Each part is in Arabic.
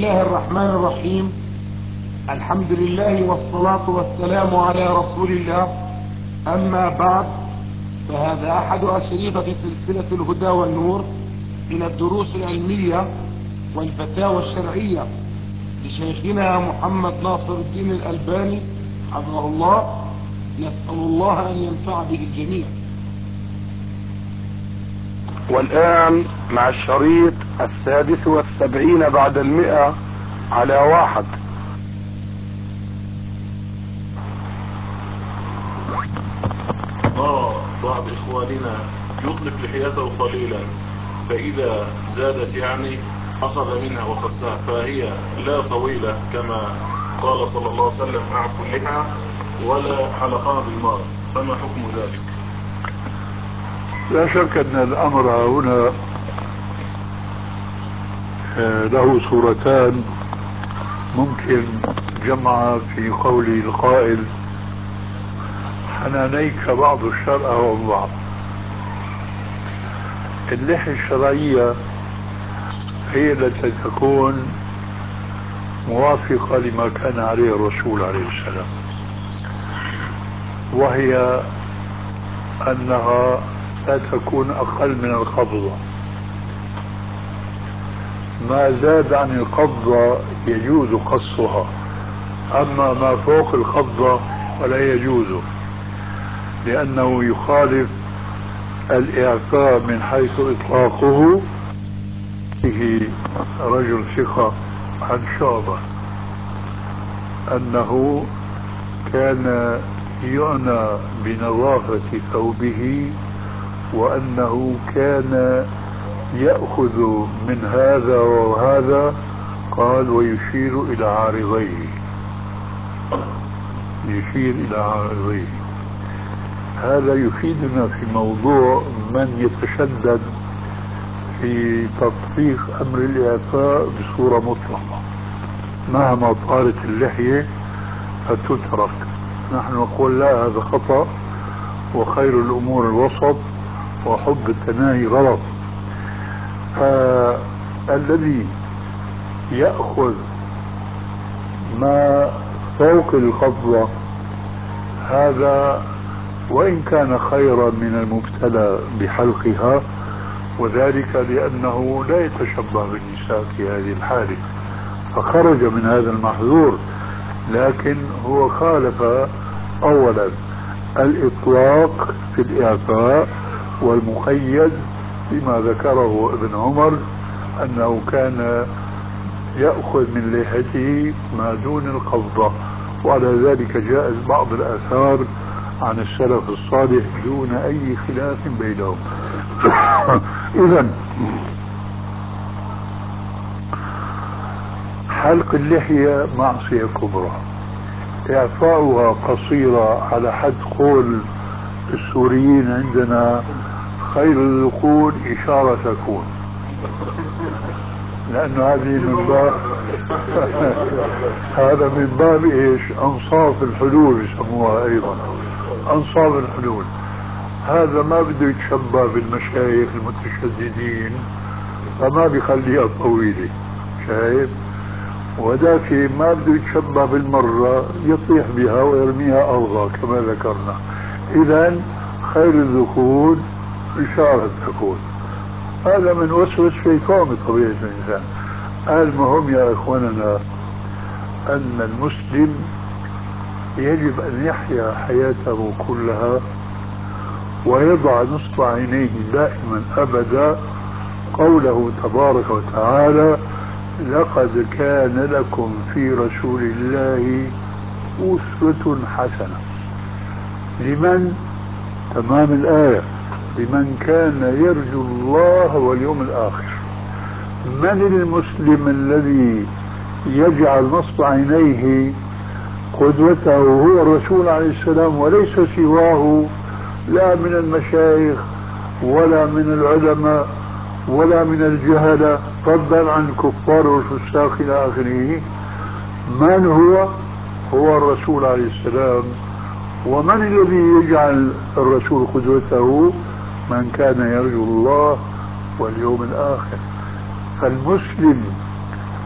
الله الرحمن الرحيم. الحمد لله والصلاة والسلام على رسول الله. أما بعد، فهذا أحد أشرطة سلسلة الهدى والنور من الدروس العلمية والفتاوى الشرعية لشيخنا محمد ناصر الدين الألباني حفظه الله. نسأل الله أن ينفع به الجميع. والآن مع الشريط 76 بعد 100 على 1. بعض إخواننا يطلق لحيته قليلا، فإذا زادت يعني أخذ منها وخسها، فهي لا طويلة كما قال صلى الله عليه وسلم: أعفوا اللحى ولا حلقها بالماء. فما حكم ذلك؟ لا شك أن الأمر هنا له صورتان ممكن جمع في قول القائل: حنانيك بعض الشرع والبعض. اللحية الشرعية هي التي تكون موافقة لما كان عليه الرسول عليه السلام، وهي أنها لا تكون أقل من القبضة. ما زاد عن القبضة يجوز قصها، أما ما فوق القبضة فلا يجوز، لأنه يخالف الإعفاء من حيث إطلاقه. به رجل ثقة عن شعبة أنه كان يعنى بنظافة ثوبه، وأنه كان يأخذ من هذا وهذا، قال: ويشير إلى عارضيه، يشير إلى عارضيه. هذا يفيدنا في موضوع من يتشدد في تطبيق أمر الإعفاء بصورة مطلقة، مهما طالت اللحية فتترك. نحن نقول: لا، هذا خطأ، وخير الأمور الوسط، وحب التناهي غلط. فالذي يأخذ ما فوق القبضة هذا وإن كان خيرا من المبتلى بحلقها، وذلك لأنه لا يتشبه بالنساء في هذه الحالة، فخرج من هذا المحظور. لكن هو خالف أولا الإطلاق في الإعفاء، والمقيد بما ذكره ابن عمر أنه كان يأخذ من لحيته ما دون القبضة، وعلى ذلك جاءت بعض الآثار عن السلف الصالح دون أي خلاف بينهم. إذن حلق اللحية معصية كبرى، إعفاؤها قصيرة على حد قول السوريين عندنا: خير الذقون إشارة تكون، لأنه هذه من باب هذا من باب إيش؟ أنصاف الحلول يسموها أيضا، أنصاف الحلول. هذا ما بده يتشبه بالمشايخ المتشددين، فما بيخليها طويلة، شايف؟ وذاك ما بده يتشبه بالمرة، يطيح بها ويرميها ألغى كما ذكرنا. إذن خير الذكور إشارة تكون. هذا من وسوس شيطان بطبيعة الإنسان. المهم يا إخواننا أن المسلم يجب أن يحيا حياته كلها ويضع نصب عينيه دائما أبدا قوله تبارك وتعالى: لقد كان لكم في رسول الله أسوة حسنة. لمن؟ تمام الآية: لمن كان يرجو الله واليوم الآخر. من المسلم الذي يجعل نصب عينيه قدوته هو الرسول عليه السلام وليس سواه، لا من المشايخ ولا من العلماء ولا من الجهلة، فضلا عن الكفار والفساق إلى آخره؟ من هو؟ هو الرسول عليه السلام. ومن الذي يجعل الرسول قدوته؟ من كان يرجو الله واليوم الآخر. فالمسلم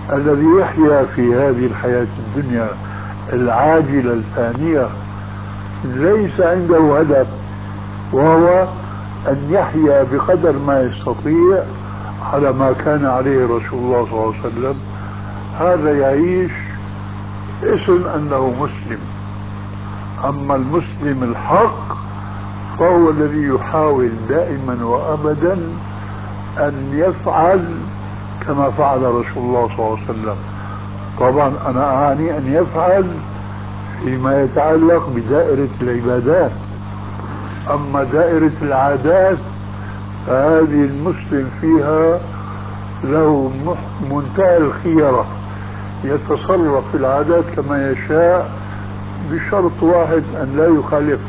الذي يحيا في هذه الحياة الدنيا العاجلة الفانية ليس عنده هدف، وهو أن يحيا بقدر ما يستطيع على ما كان عليه رسول الله صلى الله عليه وسلم، هذا يعيش اسم أنه مسلم. أما المسلم الحق فهو الذي يحاول دائما وأبدا أن يفعل كما فعل رسول الله صلى الله عليه وسلم. طبعا أنا أعني أن يفعل فيما يتعلق بدائرة العبادات، أما دائرة العادات فهذه المسلم فيها له منتهى الخيرة، يتصرف في العادات كما يشاء بشرط واحد أن لا يخالف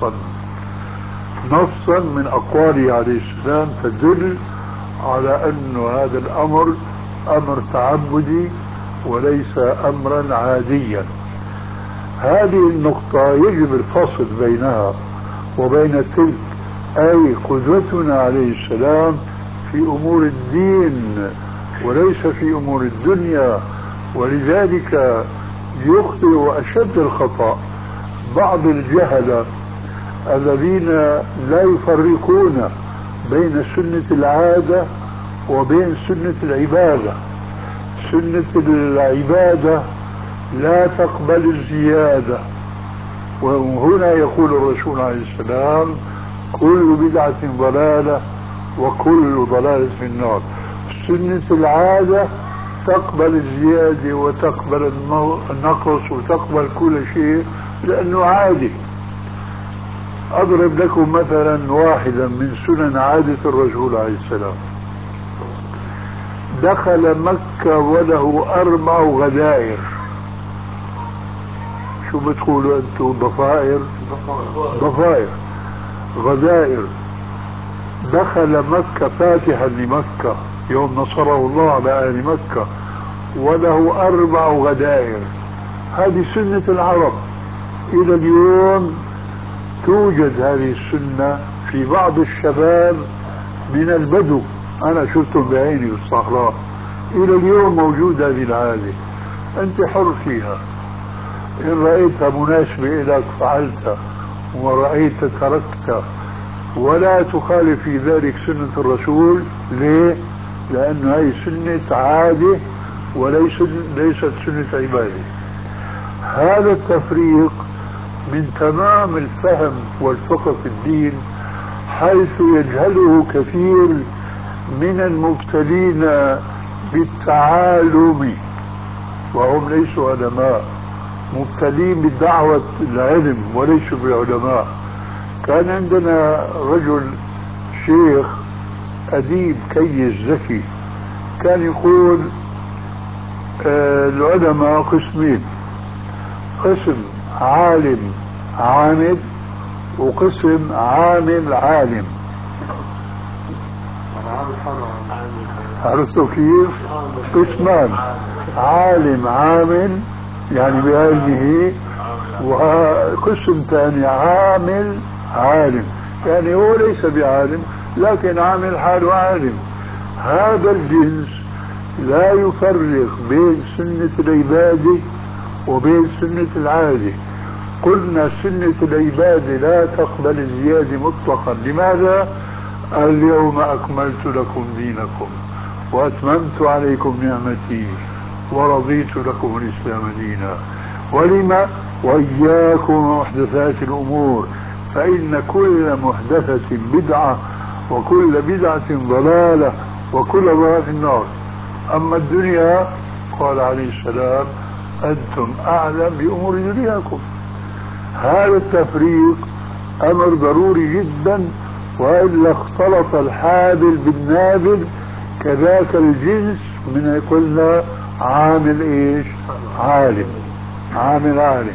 نصا من أقواله عليه السلام تدل على أن هذا الأمر أمر تعبدي وليس أمرا عاديا. هذه النقطة يجب الفصل بينها وبين تلك، أي قدوتنا عليه السلام في أمور الدين وليس في أمور الدنيا. ولذلك يخطئ أشد الخطأ بعض الجهلة الذين لا يفرقون بين سنة العادة وبين سنة العبادة. سنة العبادة لا تقبل الزيادة، وهنا يقول الرسول عليه السلام كل بدعة ضلالة وكل ضلالة في النار. سنة العادة تقبل الزيادة وتقبل النقص وتقبل كل شيء لأنه عادي. أضرب لكم مثلا واحدا من سنن عادة الرسول عليه السلام. دخل مكة وله 4 غدائر. شو بتقولوا أنتم؟ ضفائر غدائر. دخل مكة فاتحا لمكة يوم نصره الله على أهل مكة وله 4 غدائر. هذه سنة العرب، إلى اليوم توجد هذه السنة في بعض الشباب من البدو، أنا شفتهم بعيني بالصحراء، إلى اليوم موجودة هذه العادة. أنت حر فيها، إن رأيتها مناسبة لك فعلتها ورأيت تركتها، ولا تخالف في ذلك سنة الرسول. ليه؟ لأن هذه سنة عادة وليست سنة عبادة. هذا التفريق من تمام الفهم والفقه في الدين، حيث يجهله كثير من المبتلين بالتعالم وهم ليسوا علماء، مبتلين بدعوة العلم وليسوا بعلماء. كان عندنا رجل شيخ أديب كيس ذكي كان يقول العلماء قسمين: قسم عالم عامل وقسم عامل عالم. عرفتوا كيف؟ قسمان: عالم عامل يعني بعلمه، وقسم ثاني عامل عالم يعني هو ليس بعالم لكن عامل حاله عالم. هذا الجنس لا يفرق بين سنة العبادة وبين سنة العادة. قلنا سنة العبادة لا تقبل الزيادة مطلقا. لماذا؟ اليوم أكملت لكم دينكم وأتممت عليكم نعمتي ورضيت لكم الإسلام دينا. ولما؟ وإياكم ومحدثات الأمور فإن كل محدثة بدعة وكل بدعة ضلالة وكل ضلالة في النار. أما الدنيا قال عليه السلام أنتم أعلم بأمور دنياكم. هذا التفريق أمر ضروري جدا، وإلا اختلط الحابل بالنابل. كذاك الجنس من قلنا عامل ايش؟ عالم، عامل عالم.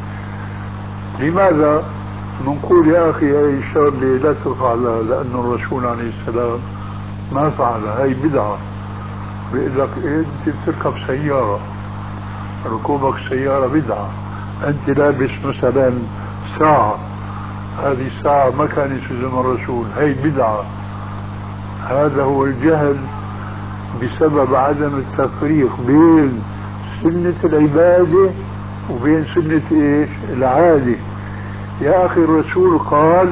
لماذا نقول يا أخي هاي الشغلة لا تفعلها؟ لأن الرسول عليه السلام ما فعلها، هاي بدعة. بيقول لك أنت بتركب سيارة، ركوبك سيارة بدعة. أنت لابس مثلا ساعة، هذه الساعة ما كانت في زمن الرسول، هاي بدعة. هذا هو الجهل بسبب عدم التفريق بين سنة العبادة وبين سنة ايش؟ العادة. يا اخي الرسول قال: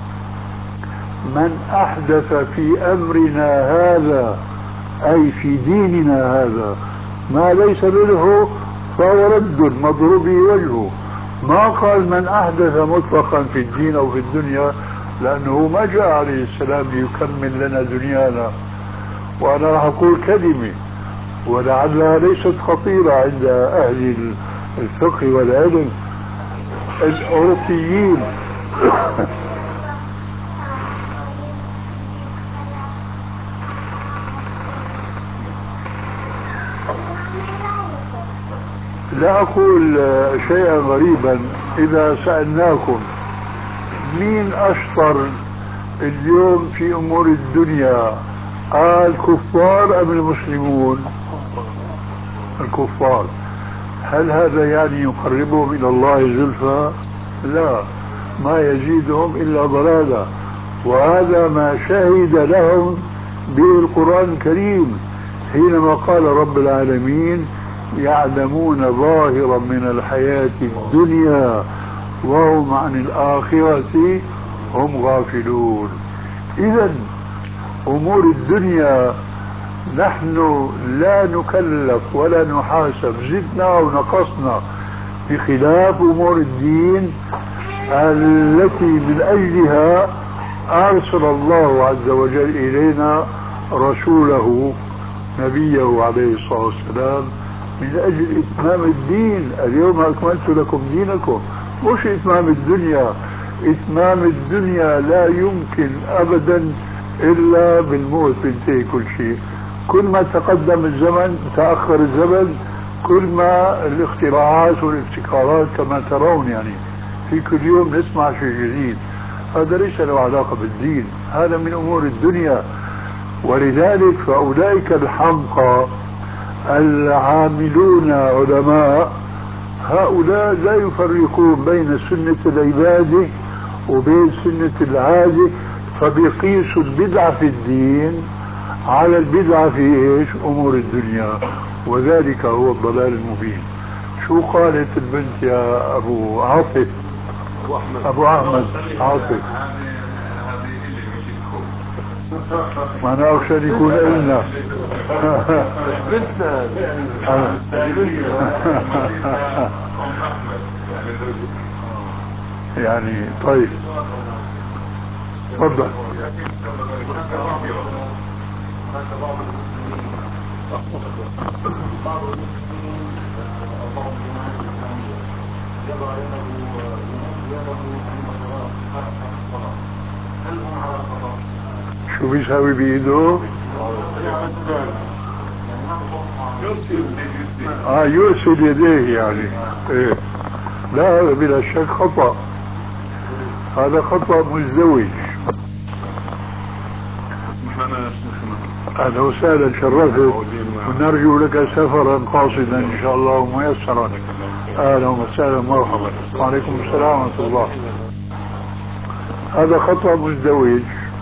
من احدث في امرنا هذا، اي في ديننا هذا، ما ليس منه فهو رد مضروب وجهه. ما قال من احدث مطلقا في الدين او في الدنيا، لانه ما جاء عليه السلام ليكمل لنا دنيانا. وانا راح اقول كلمة ولعلها ليست خطيرة عند اهل الفقه والعلم. الاوروبيين لا أقول شيئا غريبا إذا سألناكم مين أشطر اليوم في أمور الدنيا، الكفار أم المسلمون؟ الكفار. هل هذا يعني يقربهم إلى الله زلفى؟ لا، ما يزيدهم إلا ضلالا. وهذا ما شهد لهم به القرآن الكريم حينما قال رب العالمين: يعلمون ظاهرا من الحياة الدنيا وهم عن الآخرة هم غافلون. إذا أمور الدنيا نحن لا نكلف ولا نحاسب زدنا ونقصنا، بخلاف أمور الدين التي من أجلها أرسل الله عز وجل إلينا رسوله نبيه عليه الصلاة والسلام من أجل إتمام الدين. اليوم أكملت لكم دينكم، مش إتمام الدنيا. إتمام الدنيا لا يمكن أبدا إلا بالموت، بينتهي كل شيء. كل ما تقدم الزمن تأخر الزمن، كل ما الاختراعات والابتكارات كما ترون، يعني في كل يوم نسمع شيء جديد. هذا ليس له علاقة بالدين، هذا من أمور الدنيا. ولذلك فأولئك الحمقى العاملون علماء، هؤلاء لا يفرقون بين سنة العبادة وبين سنة العادة، فبيقيسوا البدعة في الدين على البدعة في ايش؟ أمور الدنيا، وذلك هو الضلال المبين. شو قالت البنت يا أبو عاطف؟ أبو أحمد عاطف. معناه عشان يكون إلنا مش بنتنا يعني. طيب تفضل. شو بيساوي بإيده؟ يرسل يديه يعني. إيه. لا، هذا بلا شك خطأ، هذا خطأ مزدوج. أهلا وسهلا، شرفت، ونرجو لك سفرا قاصدا إن شاء الله وميسرا. أهلا وسهلا، مرحبا. وعليكم السلام ورحمة الله. هذا خطأ مزدوج،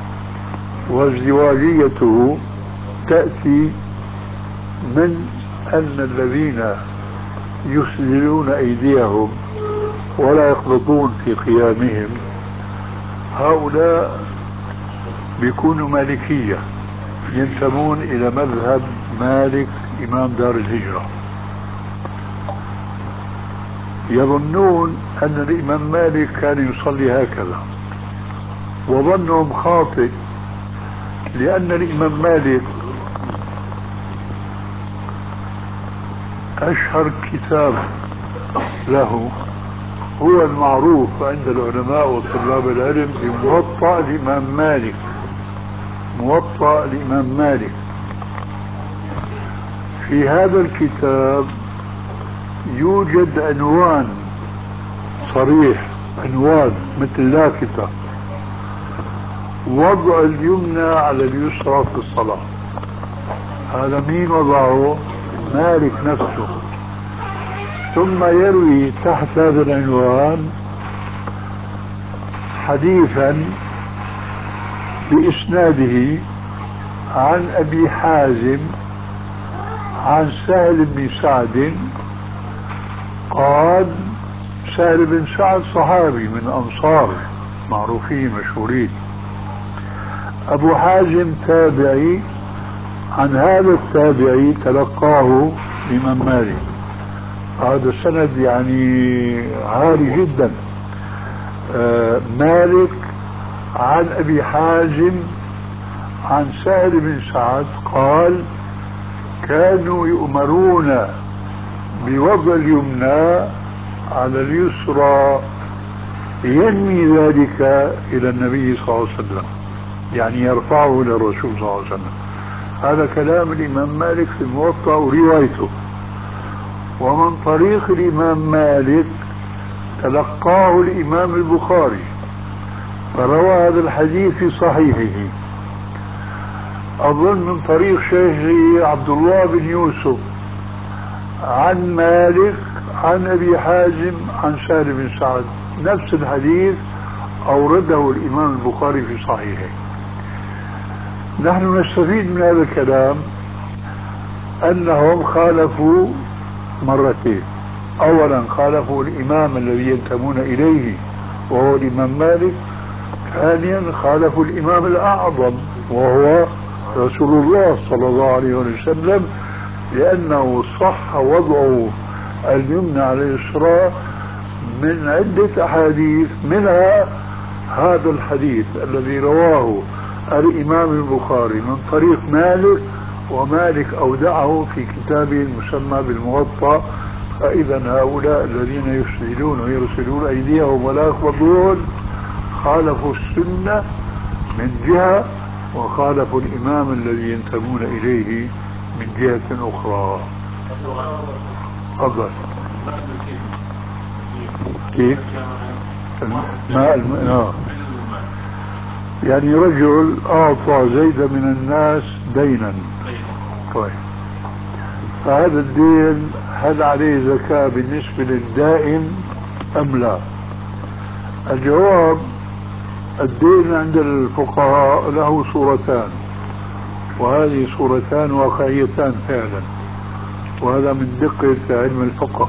وازدواجيته تأتي من أن الذين يسدلون أيديهم ولا يقبضون في قيامهم هؤلاء بيكونوا مالكية، ينتمون إلى مذهب مالك إمام دار الهجرة. يظنون أن الإمام مالك كان يصلي هكذا، وظنهم خاطئ، لأن الإمام مالك أشهر كتاب له هو المعروف عند العلماء وطلاب العلم بموطأ الإمام مالك. موطأ الإمام مالك. في هذا الكتاب يوجد عنوان صريح، عنوان مثل لافتة: وضع اليمنى على اليسرى في الصلاة. هذا مين وضعه؟ مالك نفسه. ثم يروي تحت هذا العنوان حديثا بإسناده عن أبي حازم عن سهل بن سعد قال، سهل بن سعد صحابي من أنصار معروفين مشهورين، أبو حازم تابعي، عن هذا التابعي تلقاه الإمام مالك. هذا سند يعني عالي جدا. مالك عن أبي حازم عن سهل بن سعد قال: كانوا يؤمرون بوضع اليمنى على اليسرى، ينمي ذلك إلى النبي صلى الله عليه وسلم، يعني يرفعه إلى الرسول صلى الله عليه وسلم. هذا كلام الإمام مالك في الموطأ وروايته. ومن طريق الإمام مالك تلقاه الإمام البخاري، فروى هذا الحديث في صحيحه، أظن من طريق شيخه عبد الله بن يوسف عن مالك عن أبي حازم عن سهل بن سعد، نفس الحديث أورده الإمام البخاري في صحيحه. نحن نستفيد من هذا الكلام أنهم خالفوا مرتين: أولا خالفوا الإمام الذي ينتمون إليه وهو الإمام مالك، ثانيا خالفوا الإمام الأعظم وهو رسول الله صلى الله عليه وسلم، لأنه صح وضعه اليمنى على اليسرى من عدة أحاديث، منها هذا الحديث الذي رواه الإمام البخاري من طريق مالك، ومالك أودعه في كتابه المسمى بالموطأ. فإذا هؤلاء الذين يسجلون ويرسلون أيديهم ولا يقبضون خالفوا السنة من جهة، وخالفوا الإمام الذي ينتمون إليه من جهة أخرى. تفضل. كيف؟ يعني رجل أعطى زيدا من الناس دينا، طيب، فهذا الدين هل عليه زكاة بالنسبة للدائن أم لا؟ الجواب: الدين عند الفقهاء له صورتان، وهذه صورتان واقعيتان فعلا، وهذا من دقة علم الفقه.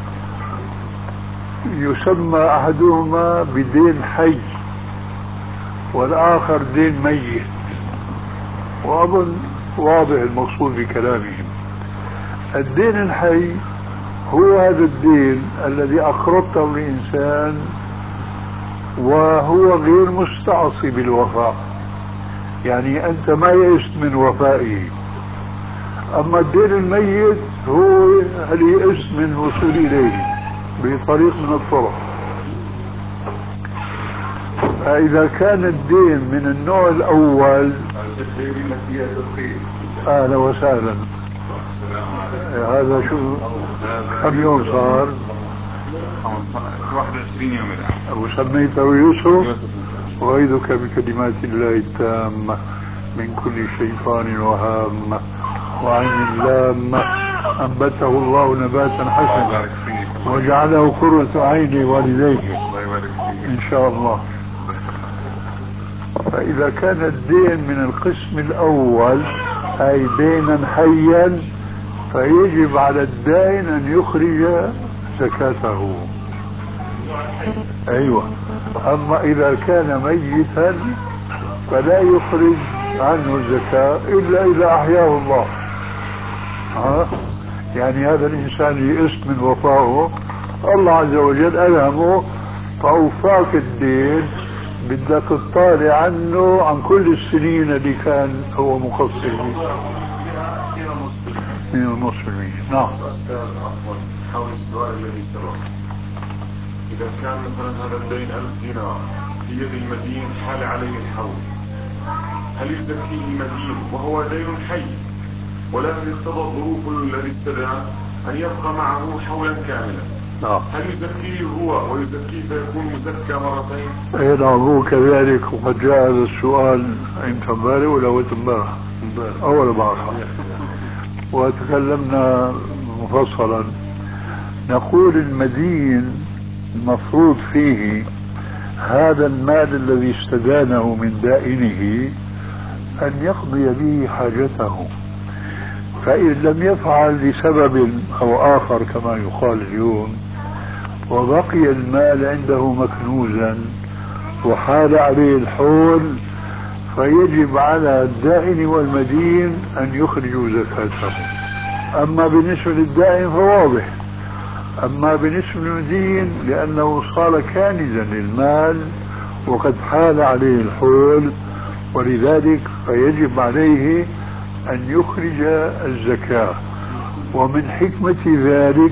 يسمى أحدهما بدين حي والآخر دين ميت، وأظن واضح المقصود بكلامهم. الدين الحي هو هذا الدين الذي أقرضته الإنسان وهو غير مستعصي بالوفاء، يعني أنت ما يئست من وفائه. أما الدين الميت هو اللي يئست من الوصول إليه بطريق من الطرق. فإذا كان الدين من النوع الأول، أهلا وسهلا. هذا شو كم يوم صار؟ 21 يوم الآن. وسميته يوسف. وأعيذك بكلمات الله التامة من كل شيطان وهامة وعين لامة، أنبته الله نباتا حسنا وجعله قرة عين والديه إن شاء الله. فإذا كان الدين من القسم الأول أي دينا حيا، فيجب على الدائن أن يخرج زكاته. أيوة. أما إذا كان ميتا فلا يخرج عنه الزكاة إلا إذا أحياه الله. يعني هذا الإنسان يئس من وفائه، الله عز وجل ألهمه فأوفاك الدين، بدك تطالع عنه عن كل السنين اللي كان هو مقصر فيه. 2.5%. نعم. حول السؤال الذي سبق، إذا كان مثلا هذا الدين 1000 دينار في يد المدين حال عليه الحول، هل يزكيه المدين وهو دين حي، ولا يقتضى الظروف الذي استدعى أن يبقى معه حولا كاملا؟ هل يزكيه هو ويزكيه فيكون مزكى مرتين؟ اي نعم، هو كذلك. وقد جاء هذا السؤال امتى؟ امبارح ولا امبارح؟ اول امبارح، وتكلمنا مفصلا. نقول المدين المفروض فيه هذا المال الذي استدانه من دائنه أن يقضي به حاجته، فإن لم يفعل لسبب أو آخر كما يقال اليوم وبقي المال عنده مكنوزا وحال عليه الحول فيجب على الدائن والمدين أن يخرجوا زكاته. أما بالنسبة للدائن فواضح، أما بالنسبة للمدين لأنه صار كانزا للمال وقد حال عليه الحول ولذلك فيجب عليه أن يخرج الزكاة. ومن حكمة ذلك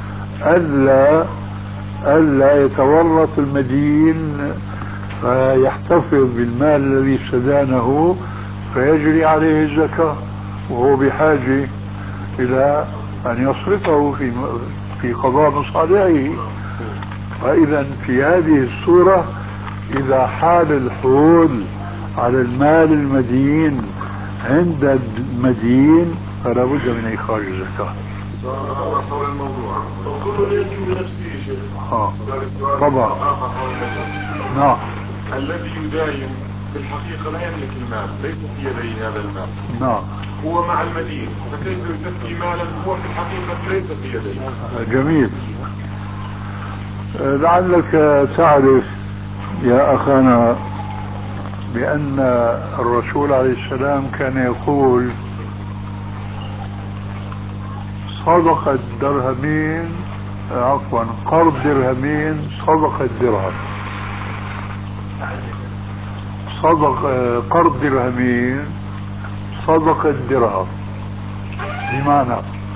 ألا يتورط المدين فيحتفظ بالمال الذي استدانه فيجري عليه الزكاة وهو بحاجة إلى أن يصرفه في قضاء مصالحه. فإذا في هذه الصورة إذا حال الحول على المال المدين عند المدين فلا بد من إخراج الزكاة. حول الموضوع كل يجب لنفسه شيء. طبعا. نعم. الذي يداين في الحقيقة لا يملك المال، ليس في يديه هذا المال. نعم. هو مع المدين، فكيف يزكي مالا هو في الحقيقة ليس في يديه؟ جميل. لعلك تعرف يا أخانا بأن الرسول عليه السلام كان يقول صدقة درهمين قرض درهمين صدقة درهم. قرض درهمين صدقة درهم، بمعنى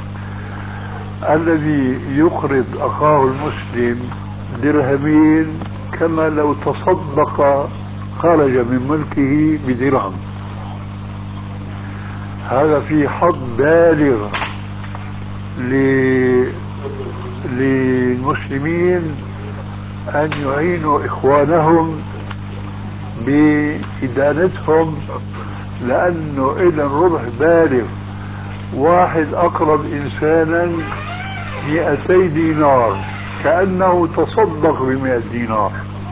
الذي يقرض أخاه المسلم درهمين كما لو تصدق خرج من ملكه بدرهم. هذا في حظ بالغ للمسلمين أن يعينوا إخوانهم بإدانتهم، لأنه إلى الربح بالغ. واحد أقرض إنسانا 200 دينار كأنه تصدق ب100 دينار.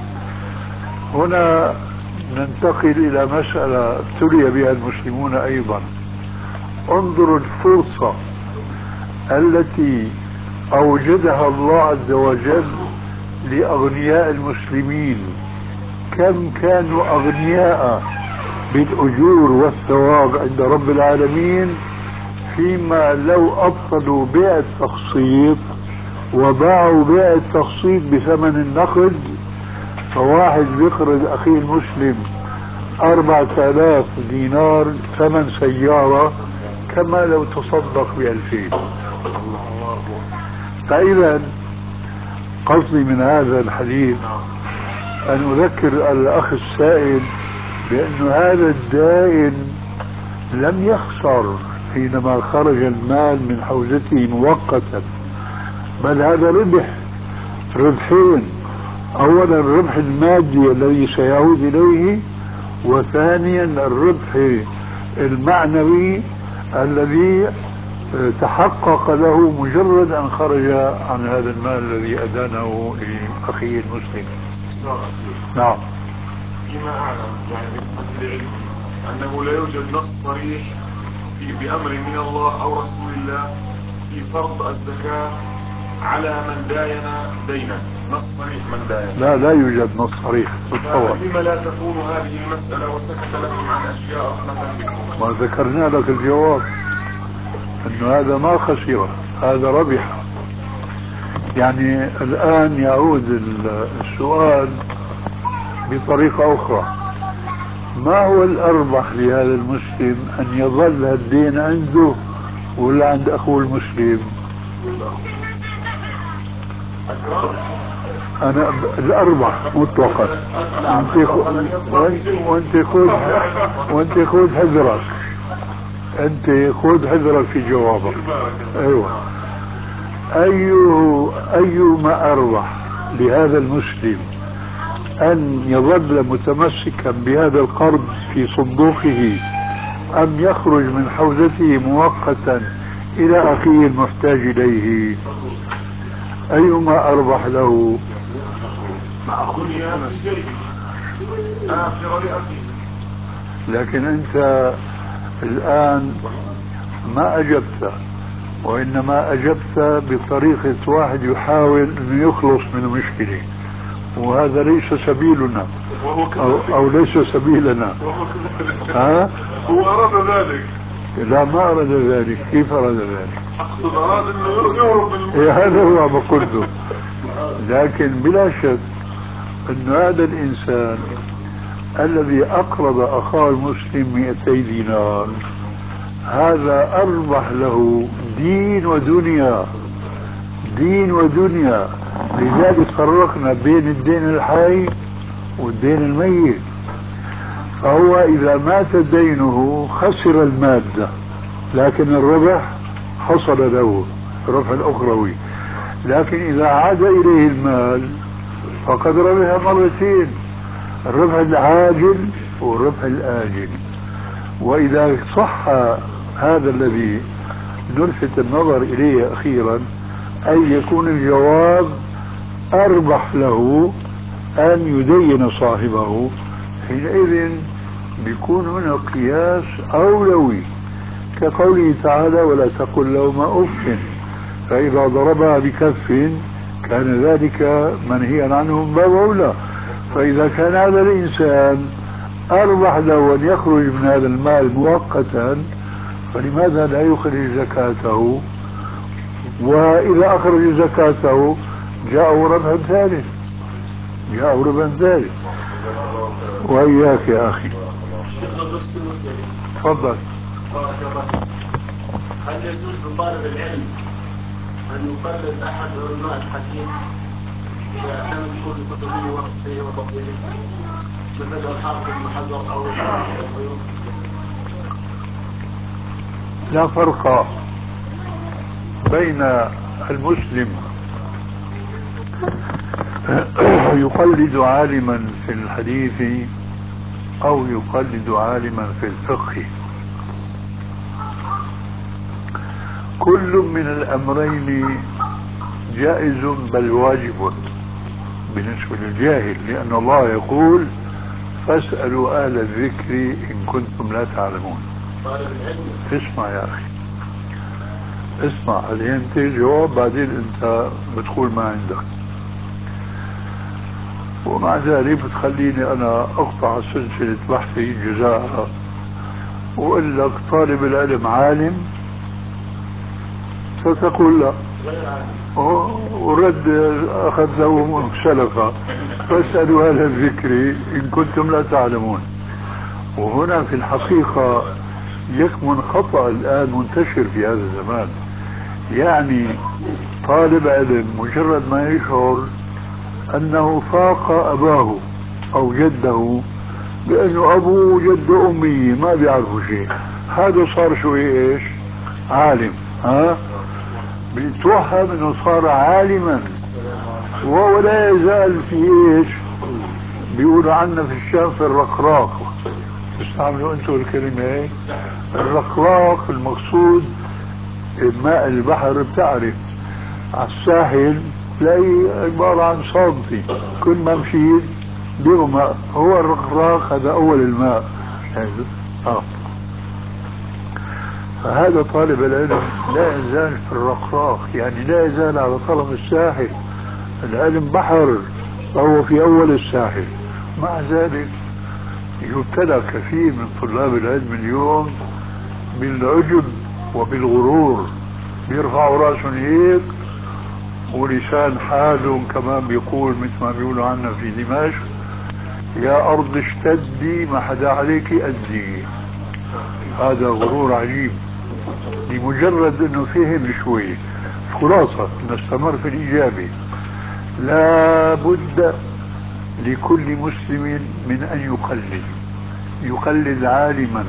هنا ننتقل إلى مسألة ابتلي بها المسلمون أيضا. انظروا الفرصة التي أوجدها الله عز وجل لأغنياء المسلمين. كم كانوا أغنياء بالأجور والثواب عند رب العالمين، فيما لو أبطلوا بيع التقسيط وباعوا بيع التقسيط بثمن النقد. فواحد بيقرض أخيه المسلم 4000 دينار ثمن سيارة كما لو تصدق ب2000. فإذا قصدي من هذا الحديث أن أذكر الأخ السائل بأن هذا الدائن لم يخسر حينما خرج المال من حوزته مؤقتا، بل هذا ربحين. أولا الربح المادي الذي سيعود إليه، وثانيا الربح المعنوي الذي تحقق له مجرد أن خرج عن هذا المال الذي أدانه لأخيه المسلم. نعم. فيما أعلم يعني بالنسبة لعلمي أنه لا يوجد نص صريح بأمر من الله أو رسول الله في فرض الزكاة على من داين دينا. نص صريح من داين؟ لا يوجد نص صريح. لما لا تكون هذه المسألة وسكت لكم عن أشياء رحمة بكم؟ وذكرنا لك الجواب أنه هذا ما خسر، هذا ربح. يعني الآن يعود السؤال بطريقة أخرى: ما هو الأربح لهذا المسلم، أن يظل الدين عنده ولا عند أخوه المسلم؟ أنا الأربح مطلقا. وانت خذ حذرك، انت خذ حذرك في جوابك. ايوه. أيما أربح لهذا المسلم أن يظل متمسكا بهذا القرض في صندوقه أم يخرج من حوزته مؤقتا إلى أخيه المحتاج إليه؟ أيما أربح له؟ لكن أنت الآن ما أجبت، وإنما أجبت بطريقة واحد يحاول أن يخلص من المشكلة، وهذا ليس سبيلنا أو ليس سبيلنا. ها؟ هو أراد ذلك. لا، ما أراد ذلك. كيف أراد ذلك؟ أقصد أراد أنه يهرب من هذا هو ما قلته. لكن بلا شك أن هذا الإنسان الذي أقرض أخاه المسلم 200 دينار هذا أربح له دين ودنيا، دين ودنيا. لذلك فرقنا بين الدين الحي والدين الميت. فهو إذا مات دينه خسر المادة، لكن الربح حصل له، الربح الأخروي. لكن إذا عاد إليه المال فقد ربح مرتين، الربح العاجل والربح الآجل. وإذا صح هذا الذي نلفت النظر إليه أخيرا، أن يكون الجواب أربح له أن يدين صاحبه، حينئذ بيكون هنا قياس أولوي، كقوله تعالى: ولا تقل لهما أف، فإذا ضربها بكف كان ذلك منهيا عنه من باب أولى. فإذا كان هذا الإنسان أربح له أن يخرج من هذا المال مؤقتا، فلماذا لا يخرج زكاته؟ وإذا أخرج زكاته جاءه ربح ثالث، جاءه ربح ثالث. وإياك يا أخي. تفضل. هل يجوز لطالب العلم أن يقلد أحد علماء الحديث ويعتمد كل كتبه ونصه وتطبيقه مثل الحافظ بن حجر أو الغيوم؟ لا فرق بين المسلم يقلد عالما في الحديث أو يقلد عالما في الفقه. كل من الأمرين جائز بل واجب بالنسبة للجاهل، لأن الله يقول: فاسألوا أهل الذكر إن كنتم لا تعلمون. اسمع يا أخي، اسمع، هذه أنت جواب، بعدين أنت بتقول ما عندك، ومع ذلك بتخليني أنا أقطع سلسلة بحثي جزاء وأقول لك طالب العلم عالم، ستقول لا، ورد أخذه سلفا: فاسألوا أهل الذكر إن كنتم لا تعلمون. وهنا في الحقيقة يكمن خطأ الآن منتشر في هذا الزمان. يعني طالب علم مجرد ما يشعر أنه فاق أباه أو جده، لأنه أبوه وجد أمي ما بيعرفوا شيء، هذا صار شو إيش؟ عالم. ها؟ بيتوهم أنه صار عالما، وهو لا يزال في إيش؟ بيقولوا عنا في الشام في الرقراق، تستعملوا أنتوا الكلمة هيك؟ الرقراق المقصود ماء البحر، بتعرف على الساحل تلاقي عبارة عن سنتي، كل ما مشيت بيغمق، هو الرقراق هذا أول الماء. فهذا طالب العلم لا يزال في الرقراق، يعني لا يزال على طرف الساحل، العلم بحر فهو في أول الساحل. مع ذلك يبتلى كثير من طلاب العلم اليوم بالعجب وبالغرور، بيرفعوا راسهم هيك ولسان حالهم كمان بيقول مثل ما بيقولوا عنا في دمشق: يا أرض اشتدي ما حدا عليك أدي. هذا غرور عجيب لمجرد أنه فهم شوي. خلاصة نستمر في الإجابة: لا بد لكل مسلم من أن يقلد عالما،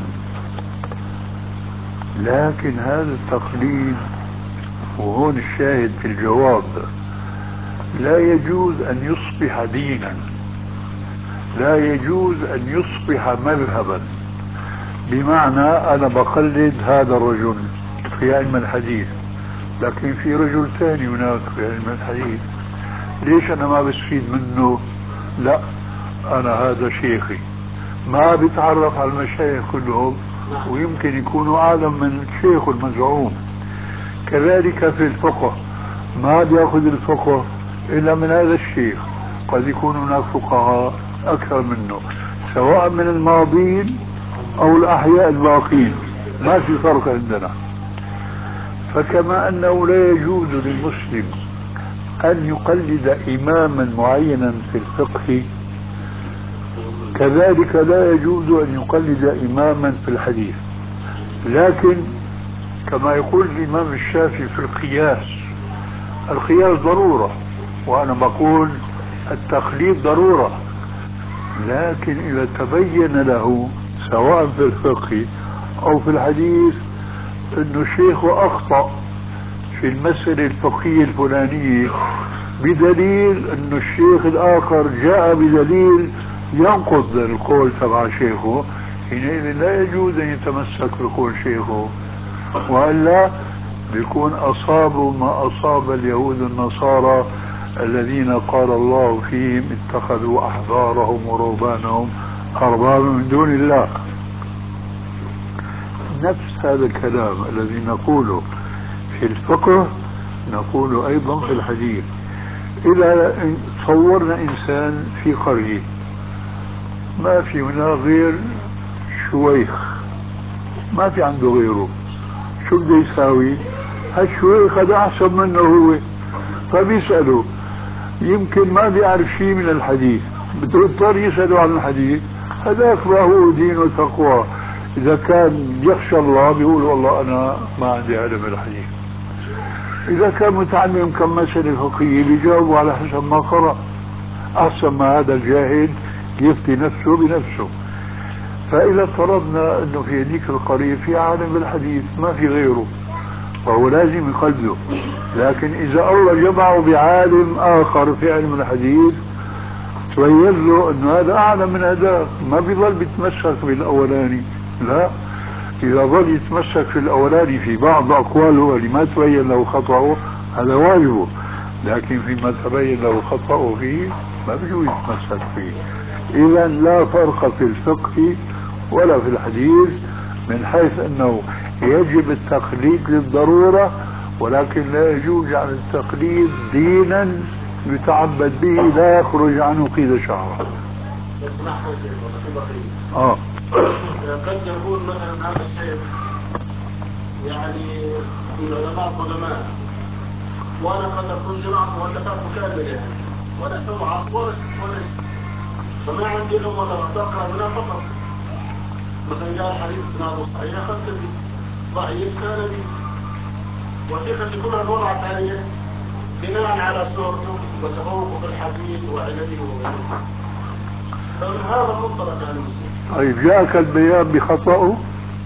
لكن هذا التقليد، وهون الشاهد في الجواب، لا يجوز أن يصبح دينا، لا يجوز أن يصبح مذهبا. بمعنى أنا بقلد هذا الرجل في علم الحديث، لكن في رجل ثاني هناك في علم الحديث، ليش أنا ما بستفيد منه؟ لا، أنا هذا شيخي. ما بيتعرف على المشايخ كلهم ويمكن يكونوا أعلم من الشيخ المزعوم. كذلك في الفقه ما بيأخذ الفقه إلا من هذا الشيخ، قد يكون هناك فقهاء أكثر منه سواء من الماضين أو الأحياء الباقين، ما في فرق عندنا. فكما أنه لا يجوز للمسلم أن يقلد إماما معينا في الفقه، كذلك لا يجوز أن يقلد إماما في الحديث. لكن كما يقول الإمام الشافعي في القياس، القياس ضرورة، وأنا بقول التقليد ضرورة، لكن إذا تبين له سواء في الفقه أو في الحديث أن الشيخ أخطأ في المسألة الفقهية الفلانية بدليل أن الشيخ الآخر جاء بدليل ينقض القول تبع شيخه، حينئذ لا يجوز أن يتمسك بقول شيخه، وإلا بيكون أصابوا ما أصاب اليهود النصارى الذين قال الله فيهم اتخذوا أحبارهم ورهبانهم أربابا من دون الله. نفس هذا الكلام الذي نقوله في الفقه نقوله أيضا في الحديث. إذا صورنا إنسان في قرية ما في هناك غير شويخ، ما في عنده غيره، شو بده يساوي؟ هالشويخ هذا أحسن منه هو، فبيسأله يمكن ما بيعرف شيء من الحديث، بده يضطر يسأله عن الحديث، هذاك ما هو دين وتقوى. إذا كان يخشى الله بيقول والله أنا ما عندي علم الحديث. إذا كان متعلم كم مسألة فقهية بيجاوب على حسب ما قرأ، أحسن ما هذا الجاهل يفتي نفسه بنفسه. فإذا افترضنا أنه في هذيك القرية في عالم بالحديث ما في غيره، فهو لازم يقلده. لكن إذا الله جمعه بعالم آخر في علم الحديث تبين له أنه هذا أعلم من هذا، ما بيظل بيتمسك بالأولاني، لا، إذا ظل يتمسك في الأولاني في بعض أقواله اللي ما تبين له خطأه هذا واجبه، لكن فيما تبين له خطأه فيه ما بيجوز يتمسك فيه. إذا لا فرق في الفقه ولا في الحديث من حيث أنه يجب التقليد للضرورة، ولكن لا يجوز عن التقليد دينا يتعبد به لا يخرج عنه قيد شعره. قد يكون مثلا هذا الشيء يعني العلماء قدماء، وانا قد اكون جمعت مؤلفات كامله ولا توعظ ولا فما عندي الا مره تقرا منها فقط. مثلا قال حديث اسناده صحيح اخذت به، ضعيف كان به، وثيقتي كلها الوضع الثانيه بناء على سهرته وتفوقه في الحديث وعلمه وغيره. فمن هذا المنطلق يعني طيب جاءك البيان بخطأه؟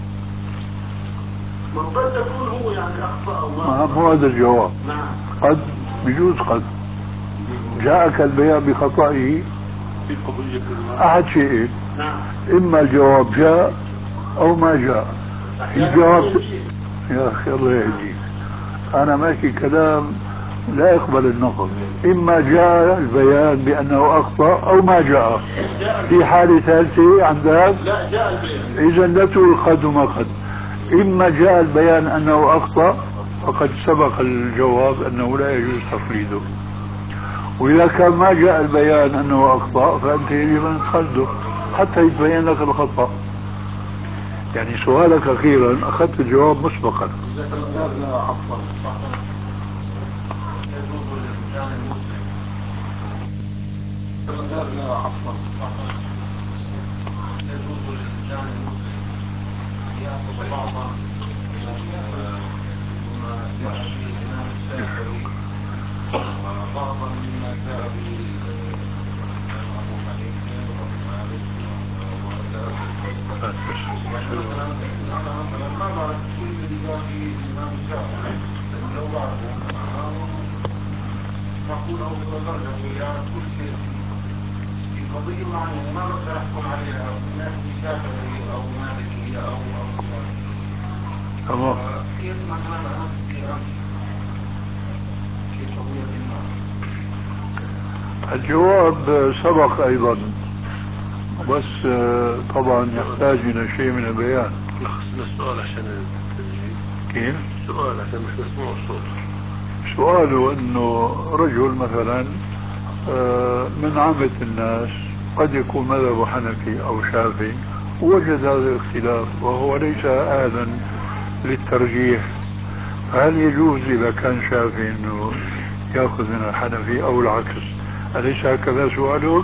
من قد يكون هو يعني اخطأ ما مو هذا الجواب. نعم. قد بيجوز قد جاءك البيان بخطئه أحد شيئين، نعم. إما الجواب جاء أو ما جاء. الجواب يا أخي الله يهديك، أنا ماشي كلام لا يقبل النقد. إما جاء البيان بأنه أخطأ أو ما جاء. في حالة ثالثة عندك لا جاء البيان، إذا لا تقول قد وما قد. إما جاء البيان أنه أخطأ فقد سبق الجواب أنه لا يجوز تقليده، وإذا كان ما جاء البيان أنه أخطأ فأنت يجب أن تقلده حتى يتبين لك الخطأ. يعني سؤالك أخيرا أخذت الجواب مسبقا. يجوز للإنسان المسلم يأخذ بعضا مما جاء به الإمام الشافعي وبعضا مما جاء به الإمام أبو حنيفة وأبو مالك وإلى آخره. يعني مثلا ما بعرف كل اللي جاء به الإمام الشافعي، لأنه لو بعرفه معقول أوصل درجة ويعرف كل شيء في قضية معينة ما بقدر أحكم عليها من ناحية شافعي أو مالكي أو شافعي. تمام. كيف مثلا أنا بدي أمشي في قضية ما؟ الجواب سبق أيضا، بس طبعا يحتاج إلى شيء من البيان. لخصنا السؤال عشان التسجيل. كيف؟ سؤال عشان مش مسموع الصوت. سؤاله انه رجل مثلا من عامة الناس قد يكون مذهبه حنفي او شافعي ووجد هذا الاختلاف وهو ليس اهلا للترجيح، فهل يجوز اذا كان شافعي انه ياخذ من الحنفي او العكس؟ اليس هكذا سؤاله؟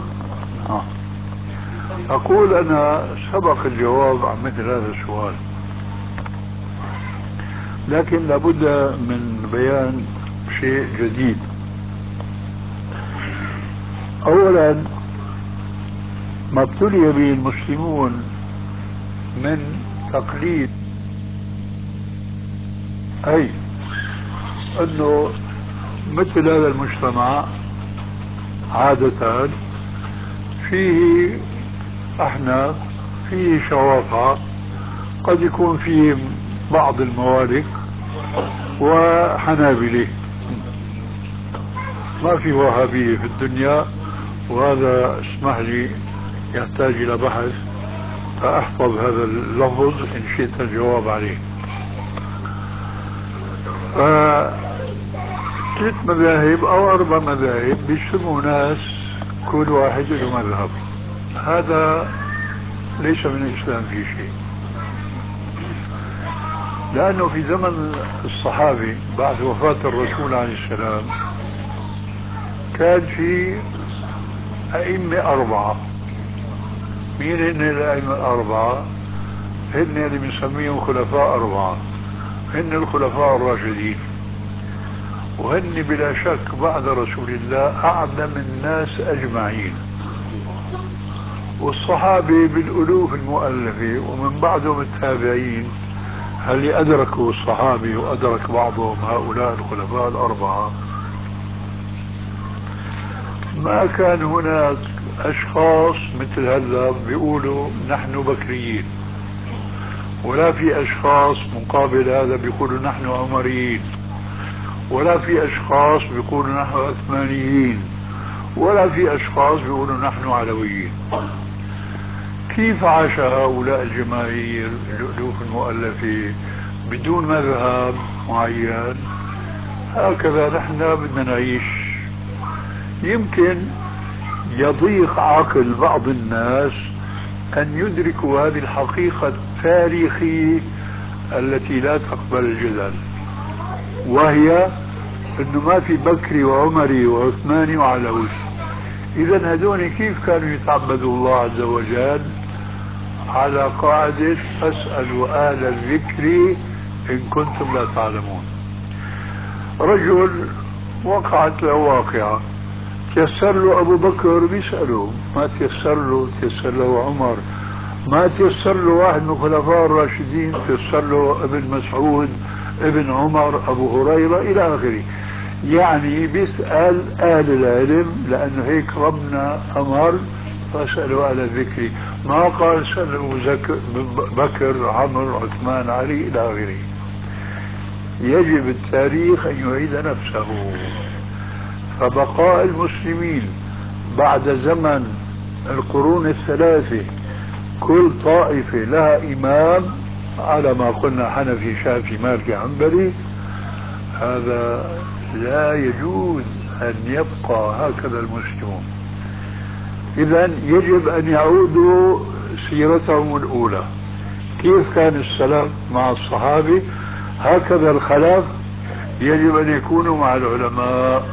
اقول انا سبق الجواب عن مثل هذا السؤال، لكن لابد من بيان شيء جديد. اولا ما ابتلي به المسلمون من تقليد، اي انه مثل هذا المجتمع عادة فيه احناف، فيه شوافع، قد يكون فيه بعض الموالك وحنابلة، ما في وهابية في الدنيا، وهذا اسمح لي يحتاج الى بحث فاحفظ هذا اللفظ ان شئت الجواب عليه. ثلاث مذاهب او اربع مذاهب بيسموا ناس كل واحد له مذهب، هذا ليس من الاسلام في شيء، لانه في زمن الصحابة بعد وفاة الرسول عليه السلام كان في ائمة اربعة. مين هن الائمة الاربعة؟ هن اللي بنسميهم خلفاء اربعة، هن الخلفاء الراشدين، وهن بلا شك بعد رسول الله أعلم الناس أجمعين، والصحابة بالألوف المؤلفة ومن بعدهم التابعين. هل أدركوا الصحابة وأدرك بعضهم هؤلاء الخلفاء الأربعة؟ ما كان هناك أشخاص مثل هذا بيقولوا نحن بكريين، ولا في أشخاص مقابل هذا بيقولوا نحن عمريين، ولا في أشخاص بيقولوا نحن عثمانيين، ولا في أشخاص بيقولوا نحن علويين. كيف عاش هؤلاء الجماهير الألوف المؤلفة بدون مذهب معين؟ هكذا نحن بدنا نعيش. يمكن يضيق عقل بعض الناس أن يدركوا هذه الحقيقة التاريخية التي لا تقبل الجدل، وهي انه ما في بكري وعمري وعثماني وعلوي. اذا هذول كيف كانوا يتعبدوا الله عز وجل؟ على قاعدة فاسألوا اهل الذكر ان كنتم لا تعلمون. رجل وقعت له واقعة، تيسر له ابو بكر بيسأله، ما تيسر له عمر، ما تيسر له واحد من الخلفاء الراشدين، تيسر له ابن مسعود، ابن عمر، ابو هريرة الى اخره. يعني بيسأل اهل العلم، لانه هيك ربنا امر فاسألوا اهل الذكر، ما قال سألوا بكر عمر عثمان علي الى اخره. يجب التاريخ ان يعيد نفسه. فبقاء المسلمين بعد زمن القرون الثلاثة كل طائفة لها إمام على ما قلنا حنفي شافعي مالكي حنبلي، هذا لا يجوز أن يبقى هكذا المسلمون. إذن يجب أن يعودوا سيرتهم الأولى، كيف كان السلف مع الصحابة هكذا الخلف يجب أن يكونوا مع العلماء.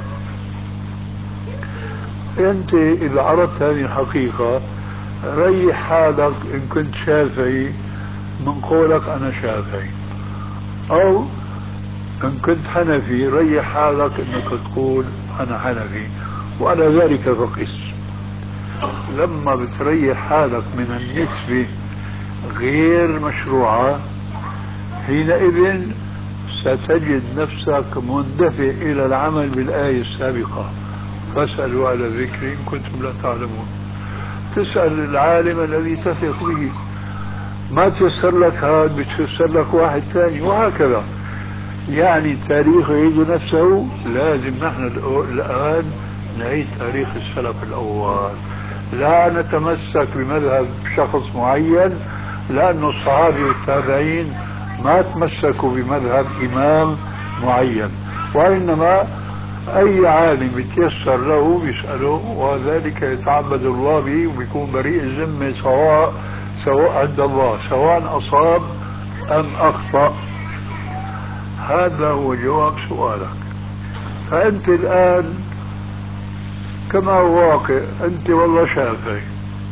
أنت إذا عرفت هذه الحقيقة ريح حالك إن كنت شافعي من قولك أنا شافعي، أو إن كنت حنفي ريح حالك إنك تقول أنا حنفي، وعلى ذلك فقس. لما بتريح حالك من النسبة غير مشروعة حينئذ ستجد نفسك مندفع إلى العمل بالآية السابقة، فاسألوا على الذكر إن كنتم لا تعلمون. تسأل العالم الذي تثق به، ما تيسر لك هذا بتيسر لك واحد ثاني، وهكذا. يعني التاريخ يعيد نفسه، لازم نحن الآن نعيد تاريخ السلف الأول، لا نتمسك بمذهب شخص معين لأن الصحابة والتابعين ما تمسكوا بمذهب إمام معين، وإنما أي عالم يتيسر له بيسأله، وذلك يتعبد الله به وبيكون بريء الذمة سواء عند الله، سواء أصاب أم أخطأ. هذا هو جواب سؤالك. فأنت الآن كما هو واقع، أنت والله شافعي،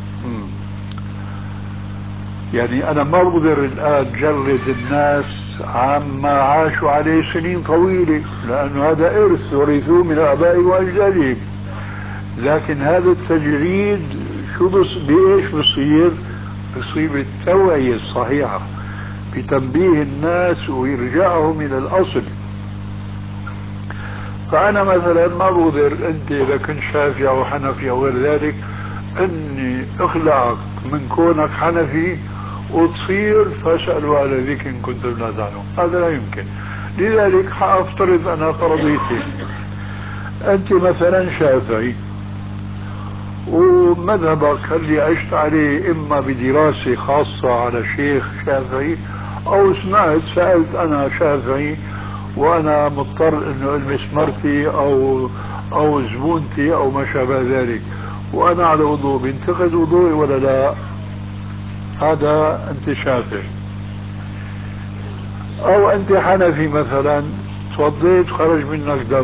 يعني أنا ما بقدر الآن جرد الناس عما عاشوا عليه سنين طويلة، لأنه هذا إرث ورثوه من آبائهم وأجدادهم. لكن هذا التجريد شو بإيش بصير بالتوعية الصحيحة، بتنبيه الناس وإرجاعهم إلى الأصل. فأنا مثلا ما بقدر أنت إذا كنت شافعي أو حنفي أو غير ذلك أني أخلعك من كونك حنفي وتصير فاسألوا على ذيك إن كنتم لا تعلمون، هذا لا يمكن. لذلك حأفترض أنا فرضيتي، أنت مثلا شافعي ومذهبك اللي عشت عليه إما بدراسة خاصة على شيخ شافعي أو سألت أنا شافعي وأنا مضطر إنه ألبس مرتي أو زبونتي أو ما شابه ذلك، وأنا على وضوء، بينتقد وضوئي ولا لا؟ هذا أنت شافعي. أو أنت حنفي مثلا، توضيت خرج منك دم،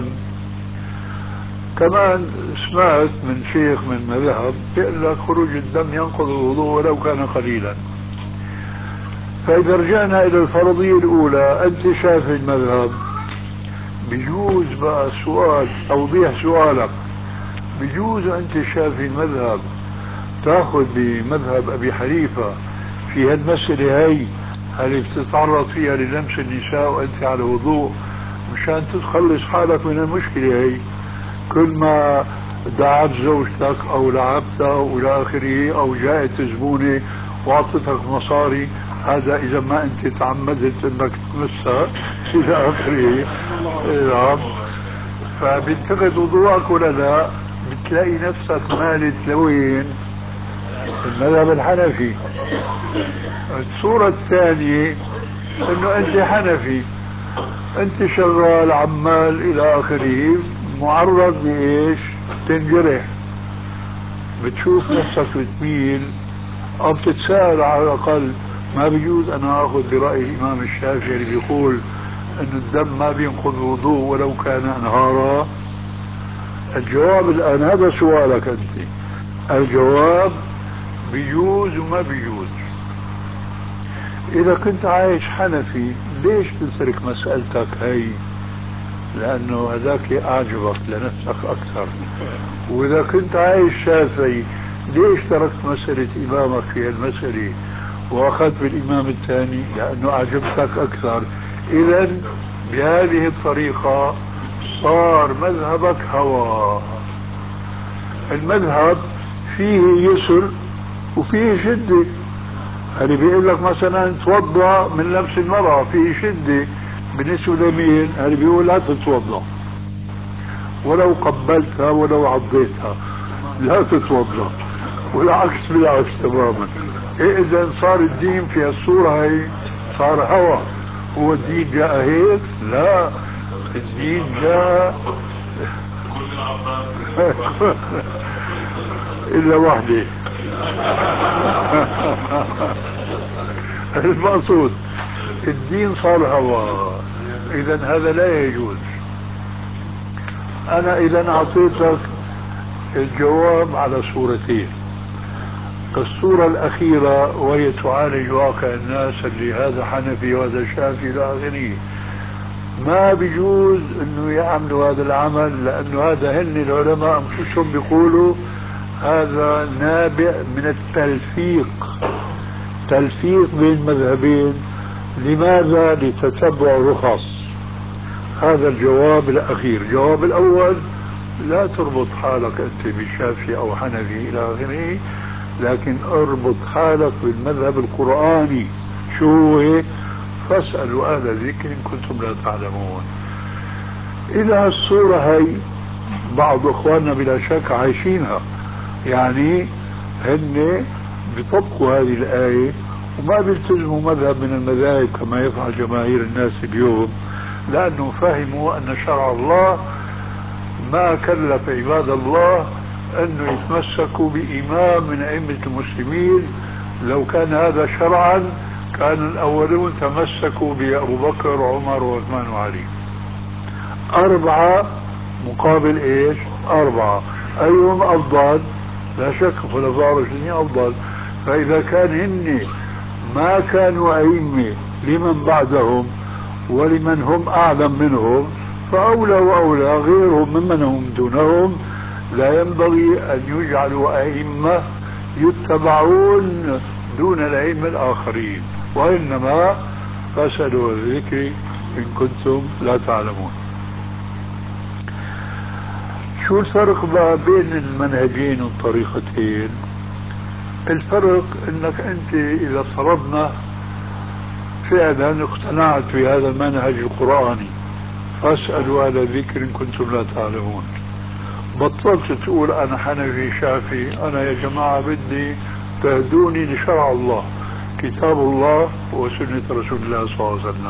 كمان سمعت من شيخ من مذهب يقول لك خروج الدم ينقض الوضوء ولو كان قليلا. فإذا رجعنا إلى الفرضية الأولى، أنت شافعي المذهب، بجوز بقى سؤال توضيح سؤالك، بجوز أنت شافعي المذهب تاخذ بمذهب أبي حنيفة في هالمسألة هي اللي بتتعرض فيها للمس النساء وأنت على وضوء، مشان تخلص حالك من المشكلة هي. كل ما دعت زوجتك أو لعبتها وإلى آخره، أو جاءت زبونة وأعطتك مصاري، هذا إذا ما أنت تعمدت أنك تمسها إلى آخره. نعم. فبينتقد وضوءك ولا لا؟ بتلاقي نفسك مالت لوين؟ المذهب الحنفي. الصورة الثانية انه انت حنفي، انت شغال عمال الى اخره، معرض لايش؟ تنجرح، بتشوف نفسك بتميل او بتتساءل على الاقل، ما بيجوز انا اخذ برأي الامام الشافعي اللي بيقول انه الدم ما بينقض الوضوء ولو كان انهارا؟ الجواب الان، هذا سؤالك انت، الجواب بيجوز وما بيجوز. إذا كنت عايش حنفي ليش تترك مسألتك هي؟ لأنه هذاك أعجبك لنفسك أكثر. وإذا كنت عايش شافعي ليش تركت مسألة إمامك في المسألة وأخذت بالإمام الثاني؟ لأنه أعجبتك أكثر. إذا بهذه الطريقة صار مذهبك هوى. المذهب فيه يسر وفيه شدة. اللي بيقول لك مثلا توضأ من لمس المرأة فيه شدة بالنسبة لمين؟ اللي بيقول لا تتوضأ ولو قبلتها ولو عضيتها، لا تتوضأ، والعكس بالعكس تماما. إيه إذا صار الدين في الصورة هي صار هوى. هو الدين جاء هيك؟ لا، الدين جاء إلا وحده. المقصود الدين صار هوى. إذا هذا لا يجوز. أنا إذا أعطيتك الجواب على صورتين. الصورة الأخيرة وهي تعالج واقع الناس اللي هذا حنفي وهذا شافعي إلى آخره، ما بيجوز انه يعملوا هذا العمل، لانه هذا هن العلماء انفسهم بيقولوا هذا نابع من تلفيق بين المذهبين. لماذا؟ لتتبع رخص. هذا الجواب الأخير. الجواب الأول، لا تربط حالك أنت بشافعي أو حنفي إلى آخره، لكن اربط حالك بالمذهب القرآني. شو هيك؟ فاسألوا أهل الذكر إن كنتم لا تعلمون. إلى الصورة هي بعض إخواننا بلا شك عايشينها، يعني هن بيطبقوا هذه الآية وما بيلتزموا مذهب من المذاهب كما يفعل جماهير الناس اليوم، لأنه فهموا أن شرع الله ما كلف عباد الله أنه يتمسكوا بإمام من أئمة المسلمين. لو كان هذا شرعا كان الأولون تمسكوا بأبو بكر وعمر وعثمان وعلي. 4 مقابل إيش؟ 4. أيهم أفضل؟ لا شك خلفاء الراشدين أفضل. فإذا كان هن ما كانوا أئمة لمن بعدهم ولمن هم أعلم منهم، فأولى وأولى غيرهم ممن هم دونهم لا ينبغي أن يجعلوا أئمة يتبعون دون الأئمة الآخرين، وإنما فاسألوا الذكر إن كنتم لا تعلمون. شو الفرق بقى بين المنهجين والطريقتين؟ الفرق انك انت اذا فرضنا فعلا اقتنعت بهذا المنهج القرآني، فاسألوا أهل الذكر إن كنتم لا تعلمون، بطلت تقول أنا حنفي شافعي، أنا يا جماعة بدي تهدوني لشرع الله، كتاب الله وسنة رسول الله صلى الله عليه وسلم.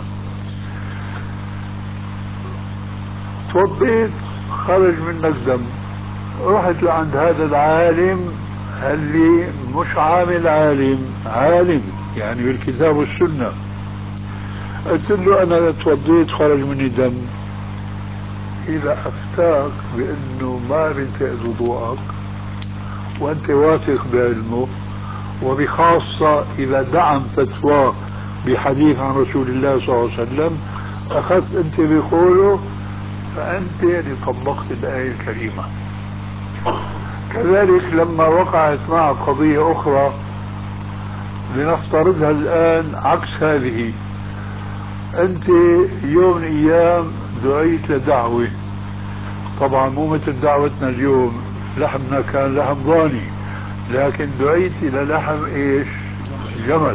توضيت خرج منك دم، رحت لعند هذا العالم اللي مش عامل عالم يعني بالكتاب والسنة، قلت له أنا توضيت خرج مني دم، إذا أفتاك بأنه ما بينتقد وضوءك وأنت واثق بعلمه، وبخاصة إذا دعم فتواه بحديث عن رسول الله صلى الله عليه وسلم أخذت أنت بقوله، فأنت اللي طبقت الآية الكريمة. كذلك لما وقعت معك قضية أخرى لنفترضها الآن عكس هذه، أنت يوم من الأيام دعيت لدعوة، طبعا مو مثل دعوتنا اليوم، لحمنا كان لحم ضاني، لكن دعيت إلى لحم إيش؟ جمل.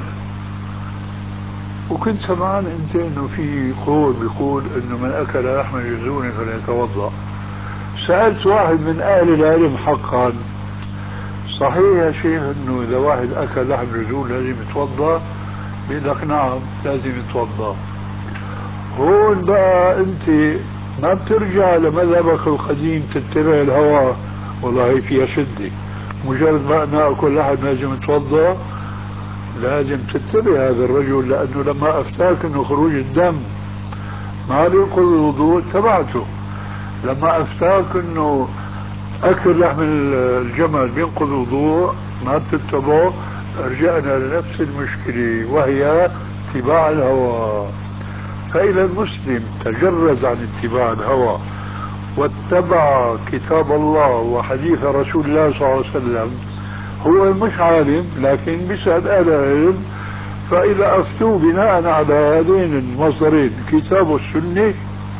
وكنت سمعان أنت إنه في قول بيقول إنه من أكل لحم الجزون فليتوضأ. سألت واحد من أهل العلم حقا، صحيح يا شيخ إنه إذا واحد أكل لحم الجزون لازم يتوضأ؟ بيقول لك نعم لازم يتوضأ. هون بقى أنت ما بترجع لمذهبك القديم تتبع الهوى، والله هي فيها شدة، مجرد ما أنا أكل لحم لازم يتوضأ، لازم تتبع هذا الرجل، لأنه لما أفتاك أنه خروج الدم ما بينقض الوضوء تبعته، لما أفتاك أنه أكل لحم الجمل بينقض الوضوء ما بتتبعه، رجعنا لنفس المشكلة وهي اتباع الهوى. فإذا المسلم تجرد عن اتباع الهوى واتبع كتاب الله وحديث رسول الله صلى الله عليه وسلم، هو مش عالم لكن بيسأل أهل العلم، فإذا أفتوا بناء على هذين المصدرين الكتاب والسنة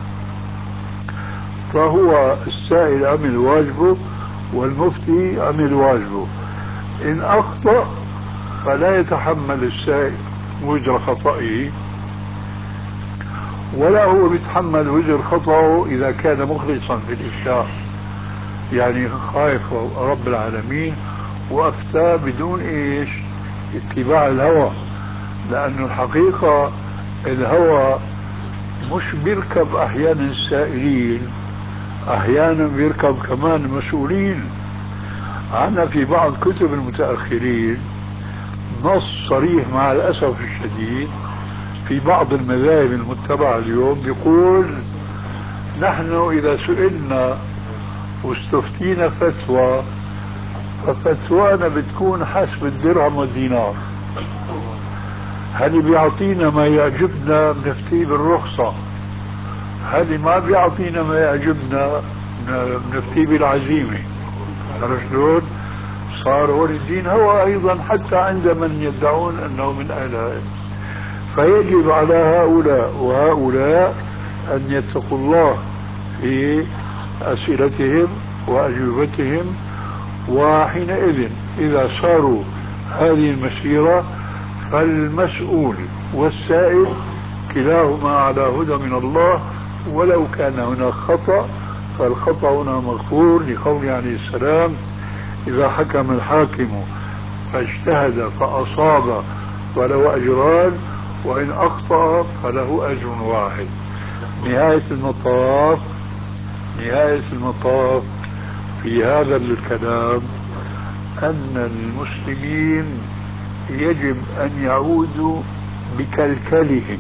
فهو السائل عمل واجبه والمفتي عمل واجبه. إن أخطأ فلا يتحمل السائل وزر خطئه، ولا هو بيتحمل وزر خطأه إذا كان مخلصا في الإفتاء، يعني خايف رب العالمين وأفتى بدون إيش؟ اتباع الهوى. لأنه الحقيقة الهوى مش بيركب أحيانا السائلين، أحيانا بيركب كمان المسؤولين. عنا في بعض كتب المتأخرين نص صريح مع الأسف الشديد في بعض المذاهب المتبعة اليوم بيقول نحن إذا سئلنا واستفتينا فتوى ففتوانا بتكون حسب الدرهم والدينار، هل بيعطينا ما يعجبنا بنفتي بالرخصة، هل ما بيعطينا ما يعجبنا بنفتي بالعزيمة. عرفت شلون؟ صار هو الدين هو أيضا حتى عند من يدعون أنه من أهل العلم. فيجب على هؤلاء وهؤلاء أن يتقوا الله في أسئلتهم وأجوبتهم، وحينئذ إذا صاروا هذه المسيرة فالمسؤول والسائل كلاهما على هدى من الله، ولو كان هناك خطأ فالخطأ هنا مغفور، لقول عليه السلام إذا حكم الحاكم فاجتهد فأصاب فله أجران، وإن أخطأ فله أجر واحد. نهاية المطاف في هذا الكلام أن المسلمين يجب أن يعودوا بكلكلهم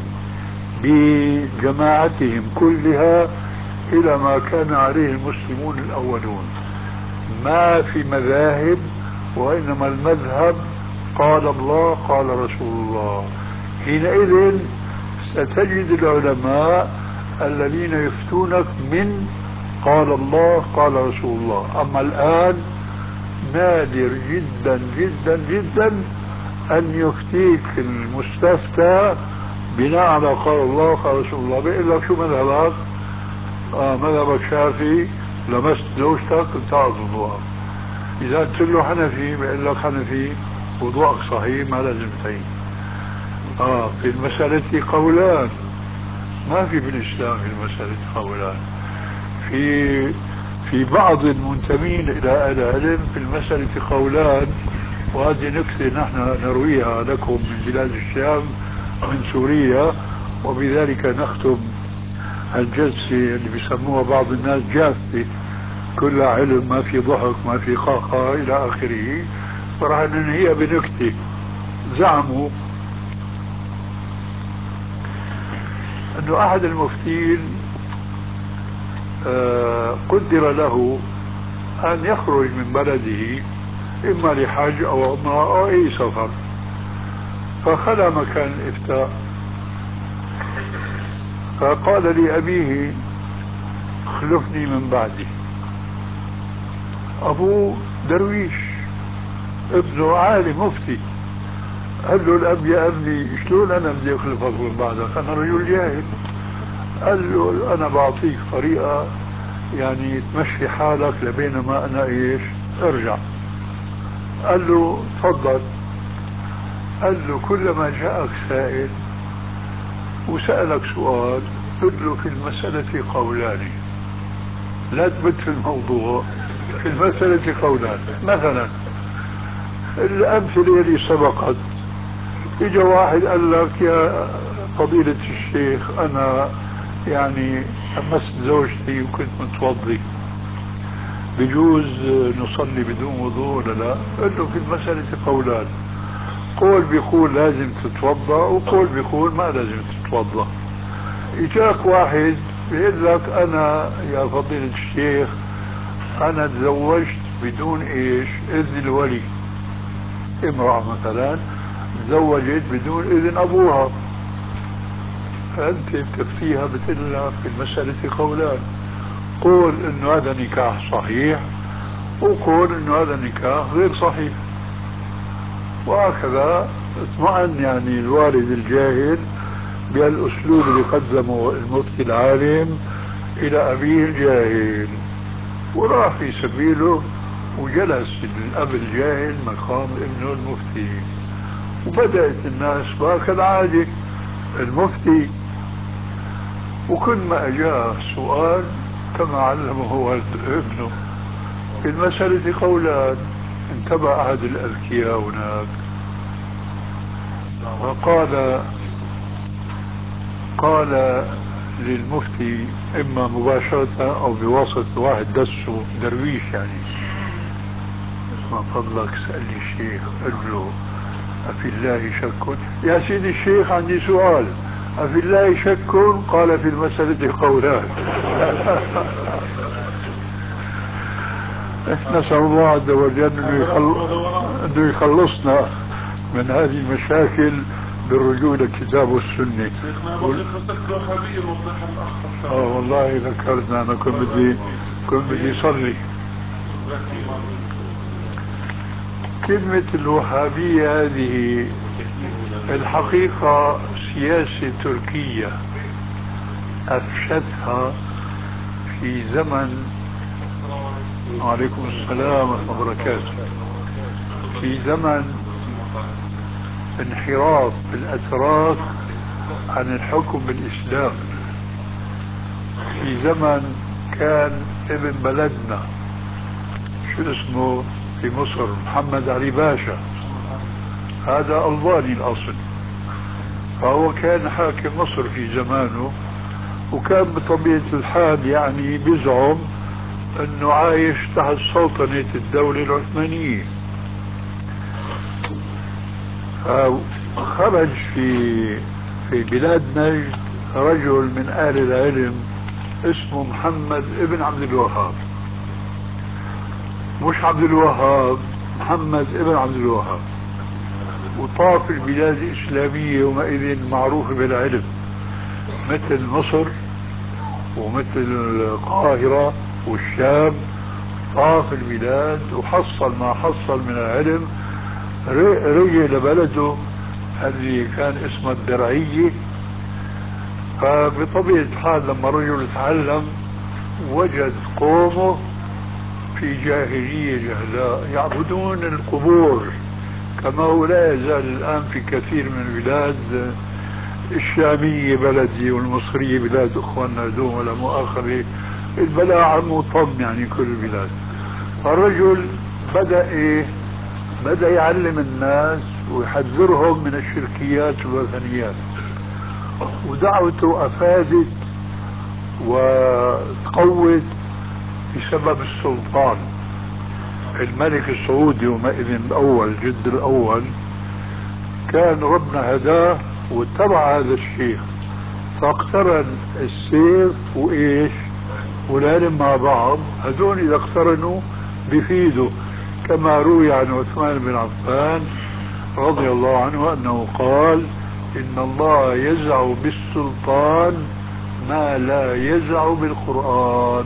بجماعتهم كلها إلى ما كان عليه المسلمون الأولون، ما في مذاهب، وإنما المذهب قال الله قال رسول الله. حينئذ ستجد العلماء الذين يفتونك من قال الله قال رسول الله. أما الآن نادر جدا جدا جدا أن يفتيك المستفتى بناء على قال الله قال رسول الله. بيقول لك شو مذهبك؟ مذهبك شافعي، لمست زوجتك انتهت وضوءك. إذا قلت له حنفي بيقول لك حنفي وضوءك صحيح، ما لازم تعيد. في المسألة قولان، ما في بالإسلام في المسألة قولان. في بعض المنتمين إلى أهل العلم في المسألة قولان، وهذه نكتة نحن نرويها لكم من بلاد الشام من سوريا، وبذلك نختم الجلسة اللي بيسموها بعض الناس جافة، كلها علم، ما في ضحك ما في خاخة إلى آخره، وراح ننهيها بنكتة. زعموا أنه أحد المفتين قدر له أن يخرج من بلده إما لحج أو عمرة أو أي سفر، فخلى مكان الإفتاء، فقال لأبيه اخلفني من بعدي. أبوه درويش، ابنه عالم مفتي. قال له الأب يا ابني شلون أنا بدي أخلفك من بعدك، أنا رجل جاهل. قال له أنا بعطيك طريقة يعني تمشي حالك لبينما أنا ارجع. قال له تفضل. قال له كلما جاءك سائل وسألك سؤال قل له في المسألة قولان، لا تبت في الموضوع، في المسألة قولان. مثلا الأمثلة اللي سبقت، إجا واحد قال لك يا فضيلة الشيخ أنا يعني أمست زوجتي وكنت متوضي، بجوز نصلي بدون وضوء ولا لا؟ قال له في المسألة قولان، قول بيقول لازم تتوضا وقول بيقول ما لازم تتوضا. اجاك واحد بيقول لك انا يا فضيلة الشيخ انا تزوجت بدون اذن الولي، امرأة مثلا تزوجت بدون اذن ابوها، فانت بتفتيها بتقول لها في المسألة قولان، قول انه هذا نكاح صحيح وقول انه هذا نكاح غير صحيح. وهكذا اطمئن يعني الوالد الجاهل بهالاسلوب اللي قدمه المفتي العالم الى ابيه الجاهل، وراح في سبيله وجلس الاب الجاهل مقام ابنه المفتي. وبدأت الناس كالعادة المفتي، وكل ما اجاه سؤال كما علمه ابنه في المسألة قولان. انتبه احد الاذكياء هناك قال للمفتي اما مباشرة او بواسطة واحد دسه درويش يعني، اسمع فضلك سأل لي الشيخ، قال له أفي الله شك؟ يا سيدي الشيخ عندي سؤال، أفي الله شك؟ قال في المسألة قولان. نسأل الله عز وجل أنه يخلصنا من هذه المشاكل بالرجوع للكتاب والسنة. والله ذكرتنا، أنا كنت بدي أصلي. كلمة الوهابية هذه الحقيقة سياسة تركية أفشتها في زمن، وعليكم السلام ورحمة الله وبركاته، في زمن انحراف الأتراك عن الحكم بالإسلام، في زمن كان ابن بلدنا شو اسمه في مصر محمد علي باشا هذا ألباني الأصل، فهو كان حاكم مصر في زمانه، وكان بطبيعة الحال يعني بيزعم أنه عايش تحت سلطنة الدولة العثمانية. فخرج في بلاد نجد رجل من أهل العلم اسمه محمد ابن عبد الوهاب، مش عبد الوهاب، محمد ابن عبد الوهاب، وطاف البلاد الإسلامية ومئذ معروفة بالعلم مثل مصر ومثل القاهرة والشام. طاف البلاد وحصل ما حصل من العلم، رجع لبلده اللي كان اسمه الدرعية. فبطبيعة الحال لما الرجل تعلم وجد قومه في جاهلية جهلاء يعبدون القبور، كما هو لا يزال الآن في كثير من البلاد الشامية بلدي والمصرية بلاد أخواننا دوم ولا مؤاخذة، البلاء عم وطم يعني كل البلاد. فالرجل بدأ يعلم الناس ويحذرهم من الشركيات والوثنيات، ودعوته أفادت وتقوت بسبب السلطان الملك السعودي ومئذ الأول جد الأول. كان ربنا هداه واتبع هذا الشيخ، فاقترن السيف وإيش والعلم مع بعض. هذول إذا اقترنوا بيفيدوا، كما روي عن عثمان بن عفان رضي الله عنه أنه قال: إن الله يزع بالسلطان ما لا يزع بالقرآن.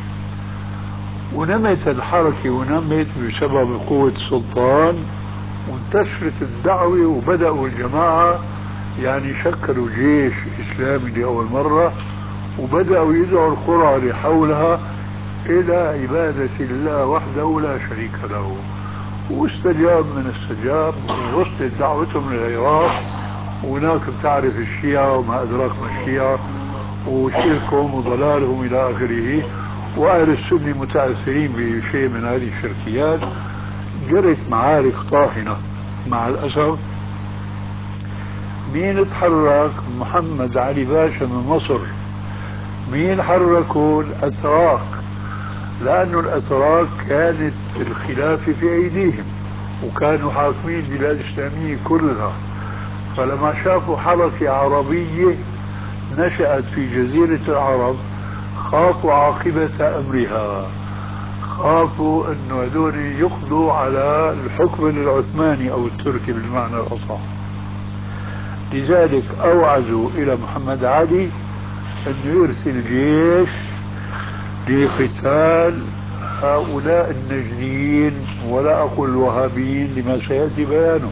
ونمت الحركة ونمت بسبب قوة السلطان، وانتشرت الدعوة وبدأوا الجماعة يعني شكلوا جيش إسلامي لأول مرة، وبدأوا يدعوا القرى اللي حولها إلى عبادة الله وحده لا شريك له. واستجاب من استجاب، ووصلت دعوتهم للعراق، وهناك بتعرف الشيعة وما أدراك ما الشيعة وشركهم وضلالهم إلى آخره. وأهل السنة متأثرين بشيء من هذه الشركيات. جرت معارك طاحنة مع الأسف. مين تحرك؟ محمد علي باشا من مصر. مين حركوا؟ الأتراك، لأنه الأتراك كانت الخلافة في أيديهم وكانوا حاكمين البلاد الإسلامية كلها. فلما شافوا حركة عربية نشأت في جزيرة العرب خافوا عاقبة أمرها، خافوا أنه هذول يقضوا على الحكم العثماني أو التركي بالمعنى الأصح. لذلك أوعزوا إلى محمد علي أنه يرسل جيش لقتال هؤلاء النجدين، ولا أقول الوهابيين لما سيأتي بيانه.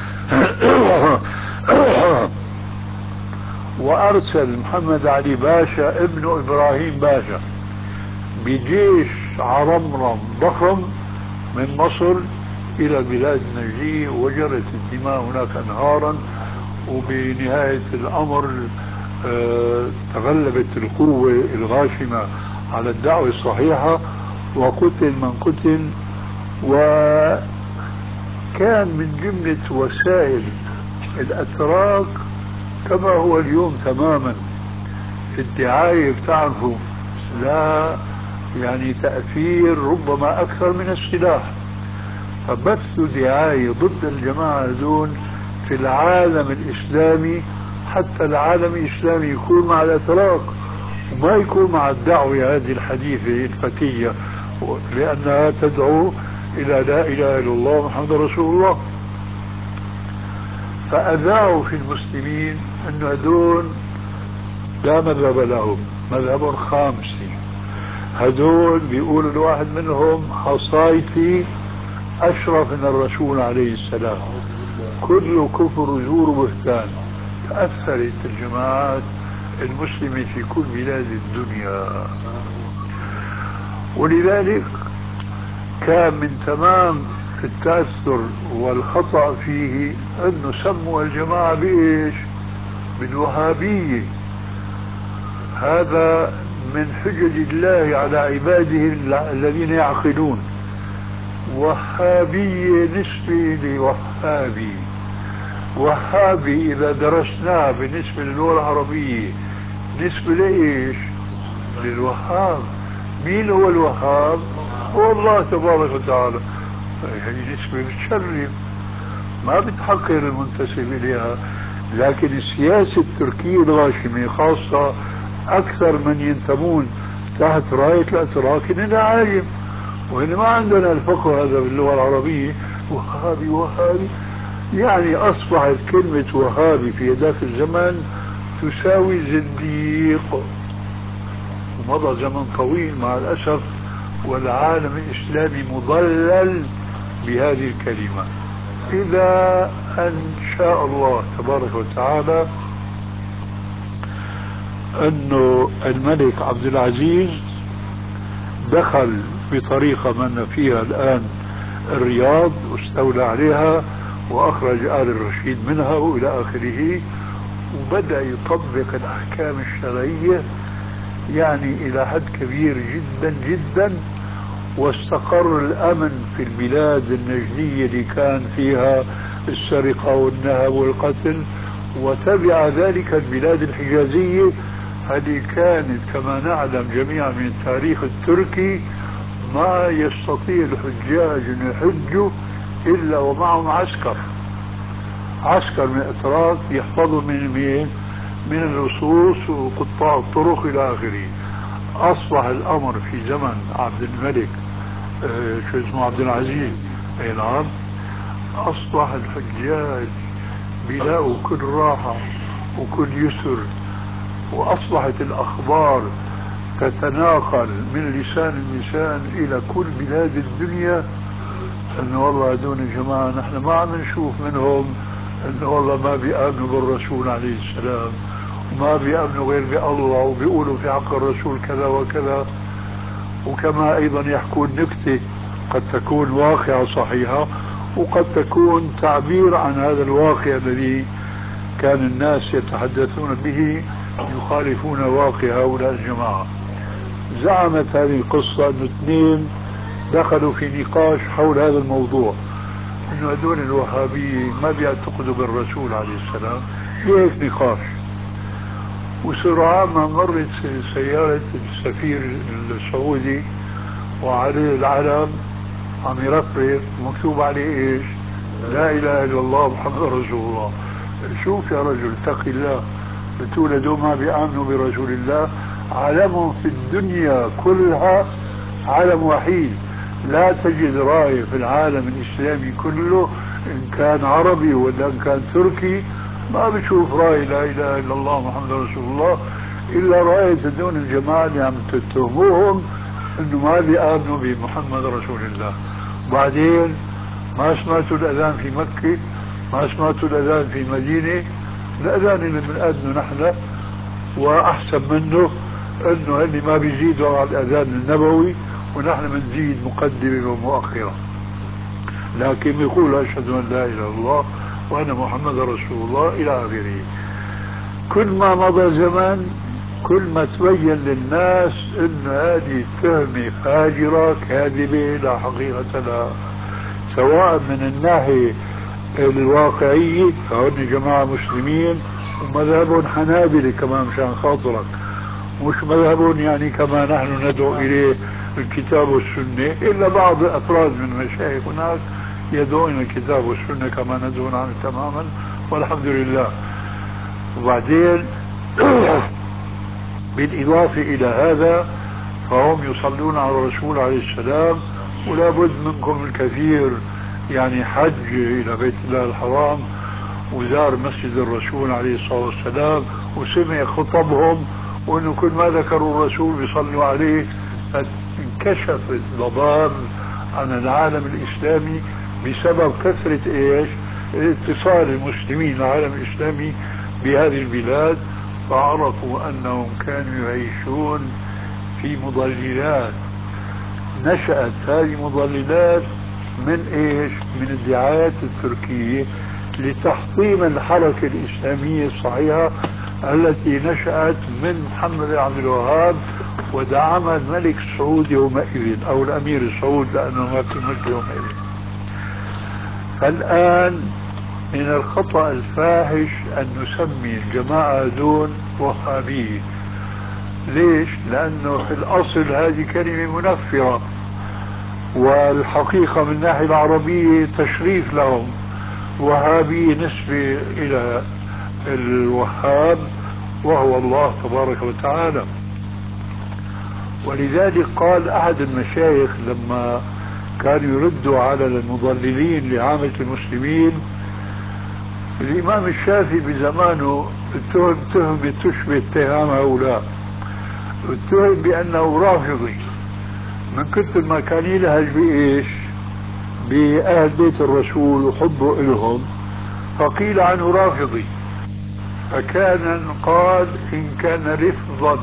وأرسل محمد علي باشا ابن إبراهيم باشا بجيش عرمرم ضخم من مصر إلى بلاد النجدية، وجرت الدماء هناك أنهارا. وبنهاية الأمر تغلبت القوة الغاشمة على الدعوة الصحيحة، وقتل من قتل. وكان من جملة وسائل الأتراك كما هو اليوم تماما الدعاية بتاعهم، لا يعني تأثير ربما أكثر من السلاح. فبثوا دعاية ضد الجماعة دون في العالم الإسلامي، حتى العالم الإسلامي يكون مع الأتراك وما يكون مع الدعوة هذه الحديثة الفتية، لأنها تدعو إلى لا إله إلا الله محمد رسول الله. فأذاعوا في المسلمين أن هذول لا مذهب لهم، مذهب خامسي. هذول بيقول الواحد منهم حصايتي أشرف من الرسول عليه السلام، كل كفر وزور وبهتان. تأثرت الجماعات المسلمة في كل بلاد الدنيا، ولذلك كان من تمام التأثر والخطأ فيه أنه سموا الجماعة بإيش؟ بالوهابية. هذا من حجج الله على عباده الذين يعقلون. وهابية نسبة لوهابي، وهابي إذا درسناه بالنسبة للغة العربية بالنسبة لإيش؟ للوهاب. مين هو الوهاب؟ هو الله تبارك وتعالى. هي نسبة بتشرف، ما بتحقر المنتسب إليها. لكن السياسة التركية الغاشمة خاصة أكثر من ينتمون تحت راية الأتراك إننا عاجم، وإن ما عندنا الفقه هذا باللغة العربية. وهابي وهابي يعني أصبحت كلمة وهابي في ذاك الزمن تساوي زنديق. ومضى زمن طويل مع الأسف والعالم الإسلامي مضلل بهذه الكلمة، إلى أن شاء الله تبارك وتعالى أنه الملك عبد العزيز دخل بطريقة من فيها الآن الرياض واستولى عليها وأخرج آل الرشيد منها وإلى آخره، وبدأ يطبق الأحكام الشرعية يعني إلى حد كبير جدا جدا، واستقر الأمن في البلاد النجدية اللي كان فيها السرقة والنهب والقتل، وتبع ذلك البلاد الحجازية التي كانت كما نعلم جميعا من التاريخ التركي ما يستطيع الحجاج أن يحجوا إلا ومعهم عسكر من الأتراك يحفظوا من اللصوص وقطاع الطرق إلى آخره. أصبح الأمر في زمن عبد الملك شو اسمه عبد العزيز، أي نعم، أصبح الحجاج بيلاقوا كل راحة وكل يسر، وأصبحت الأخبار تتناقل من لسان لسان إلى كل بلاد الدنيا أنه والله هذول الجماعة نحن ما عم نشوف منهم أنه والله ما بيآمنوا بالرسول عليه السلام وما بيآمنوا غير بالله وبيقولوا في حق الرسول كذا وكذا. وكما أيضا يحكون نكتة قد تكون واقعة صحيحة وقد تكون تعبير عن هذا الواقع الذي كان الناس يتحدثون به يخالفون واقع هؤلاء الجماعة. زعمت هذه القصة أن اثنين دخلوا في نقاش حول هذا الموضوع، أنه هذول الوهابيين ما بيعتقدوا بالرسول عليه السلام، هيك نقاش. وسرعان ما مرت سيارة السفير السعودي وعليه العلم عم يرفرف مكتوب عليه ايش؟ لا اله الا الله محمد رسول الله. شوف يا رجل اتق الله، بتقول هدول ما بيآمنوا برسول الله، علمهم في الدنيا كلها علم وحيد، لا تجد راية في العالم الإسلامي كله إن كان عربي ولا إن كان تركي ما بتشوف راية لا إله إلا الله محمد رسول الله إلا راية هدول الجماعة اللي عم تتهموهم إنه ما بيآمنوا بمحمد رسول الله. بعدين ما سمعتوا الأذان في مكة، ما سمعتوا الأذان في المدينة، الأذان اللي بنأذنه نحن وأحسن منه إنه اللي ما بيزيدوا على الأذان النبوي ونحن بنزيد مقدمة ومؤخرة. لكن يقول أشهد أن لا إله إلا الله وأن محمد رسول الله إلى آخره. كل ما مضى زمن كل ما تبين للناس أن هذه تهمة فاجرة كاذبة لا حقيقة لها، سواء من الناحية الواقعية فهن جماعة مسلمين ومذهب حنابلة كمان مشان خاطرك، مش مذهب يعني كما نحن ندعو إليه الكتاب والسنة، إلا بعض الأفراد من المشايخ هناك يدعون الكتاب والسنة كما ندعون عنه تماما والحمد لله. وبعدين بالإضافة إلى هذا فهم يصلون على الرسول عليه السلام، ولا بد منكم الكثير يعني حج إلى بيت الله الحرام وزار مسجد الرسول عليه الصلاة والسلام وسمع خطبهم، وأنه كل ما ذكروا الرسول بيصلوا عليه. انكشف الضباب عن العالم الإسلامي بسبب كثرة إيش؟ اتصال المسلمين العالم الإسلامي بهذه البلاد، فعرفوا أنهم كانوا يعيشون في مضللات. نشأت هذه المضللات من إيش؟ من الدعايات التركية لتحطيم الحركة الإسلامية الصحيحة التي نشأت من محمد بن عبد الوهاب ودعمها الملك سعود يومئذ أو الأمير سعود لأنه ما في ملك يومئذ. فالآن من الخطأ الفاحش أن نسمي الجماعة دون وهابية. ليش؟ لأنه في الأصل هذه كلمة منفرة، والحقيقة من الناحية العربية تشريف لهم. وهابي نسبة إلى الوهاب وهو الله تبارك وتعالى. ولذلك قال أحد المشايخ لما كانوا يردوا على المضللين لعامة المسلمين، الإمام الشافعي بزمانه اتهم تهمة تشبه اتهام هؤلاء، اتهم بأنه رافضي من كثر ما كان يلهج بإيش؟ بأهل بيت الرسول وحبه إلهم، فقيل عنه رافضي. فكان قال إن كان رفضا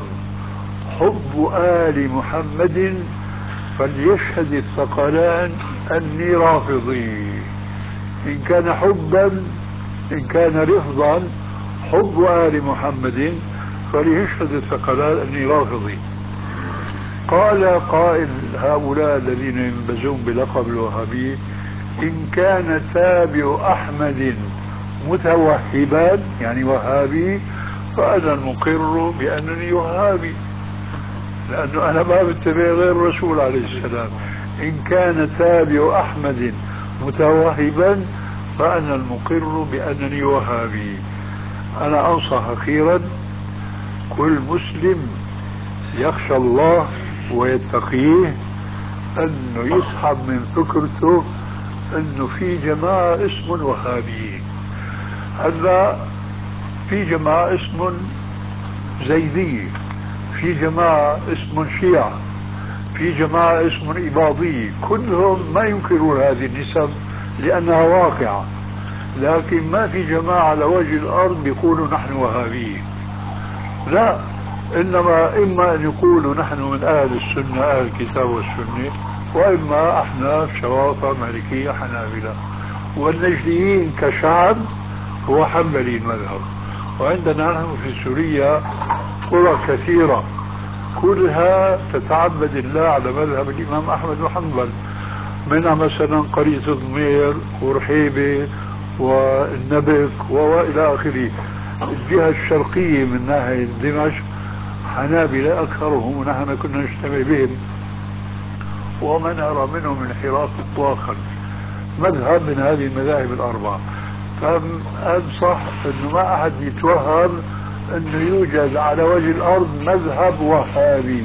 حب آل محمد فليشهد الثقلان أني رافضي. إن كان حبا، إن كان رفضا حب آل محمد فليشهد الثقلان أني رافضي. قال قائل هؤلاء الذين ينبزون بلقب الوهابي إن كان تابع أحمد متوهبا يعني وهابي فأنا المقر بأنني وهابي، لأنه أنا ما بتبع غير الرسول عليه السلام. إن كان تابع أحمد متوهبا فأنا المقر بأنني وهابي. أنا أنصح أخيرا كل مسلم يخشى الله ويتقيه أنه يسحب من فكرته أنه في جماعة اسم وهابيين. هلا في جماعة اسم زيدية، في جماعة اسم شيعة، في جماعة اسم إباضية، كلهم ما ينكرون هذه النسب لأنها واقعة، لكن ما في جماعة على وجه الأرض بيقولوا نحن وهابيين. لا، إنما إما أن يقولوا نحن من أهل السنة أهل الكتاب والسنة، وإما أحناف شوافة مالكية حنابلة. والنجديين كشعب هو حنبلي المذهب. وعندنا نحن في سوريا قرى كثيرة كلها تتعبد الله على مذهب الإمام أحمد بن حنبل، منها مثلا قرية الضمير ورحيبة والنبك وإلى آخره. الجهة الشرقية من ناحية دمشق حنابلة أكثرهم، ونحن كنا نجتمع بهم وما نرى منهم انحراف إطلاقا، مذهب من هذه المذاهب الأربعة. فأنصح أنه ما أحد يتوهم أنه يوجد على وجه الأرض مذهب وهابي.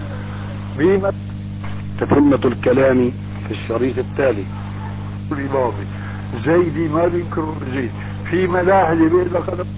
تتمة الكلام في الشريط التالي. الإمامي زيدي ما بينكر زيد، في ملاحدة بيقول لك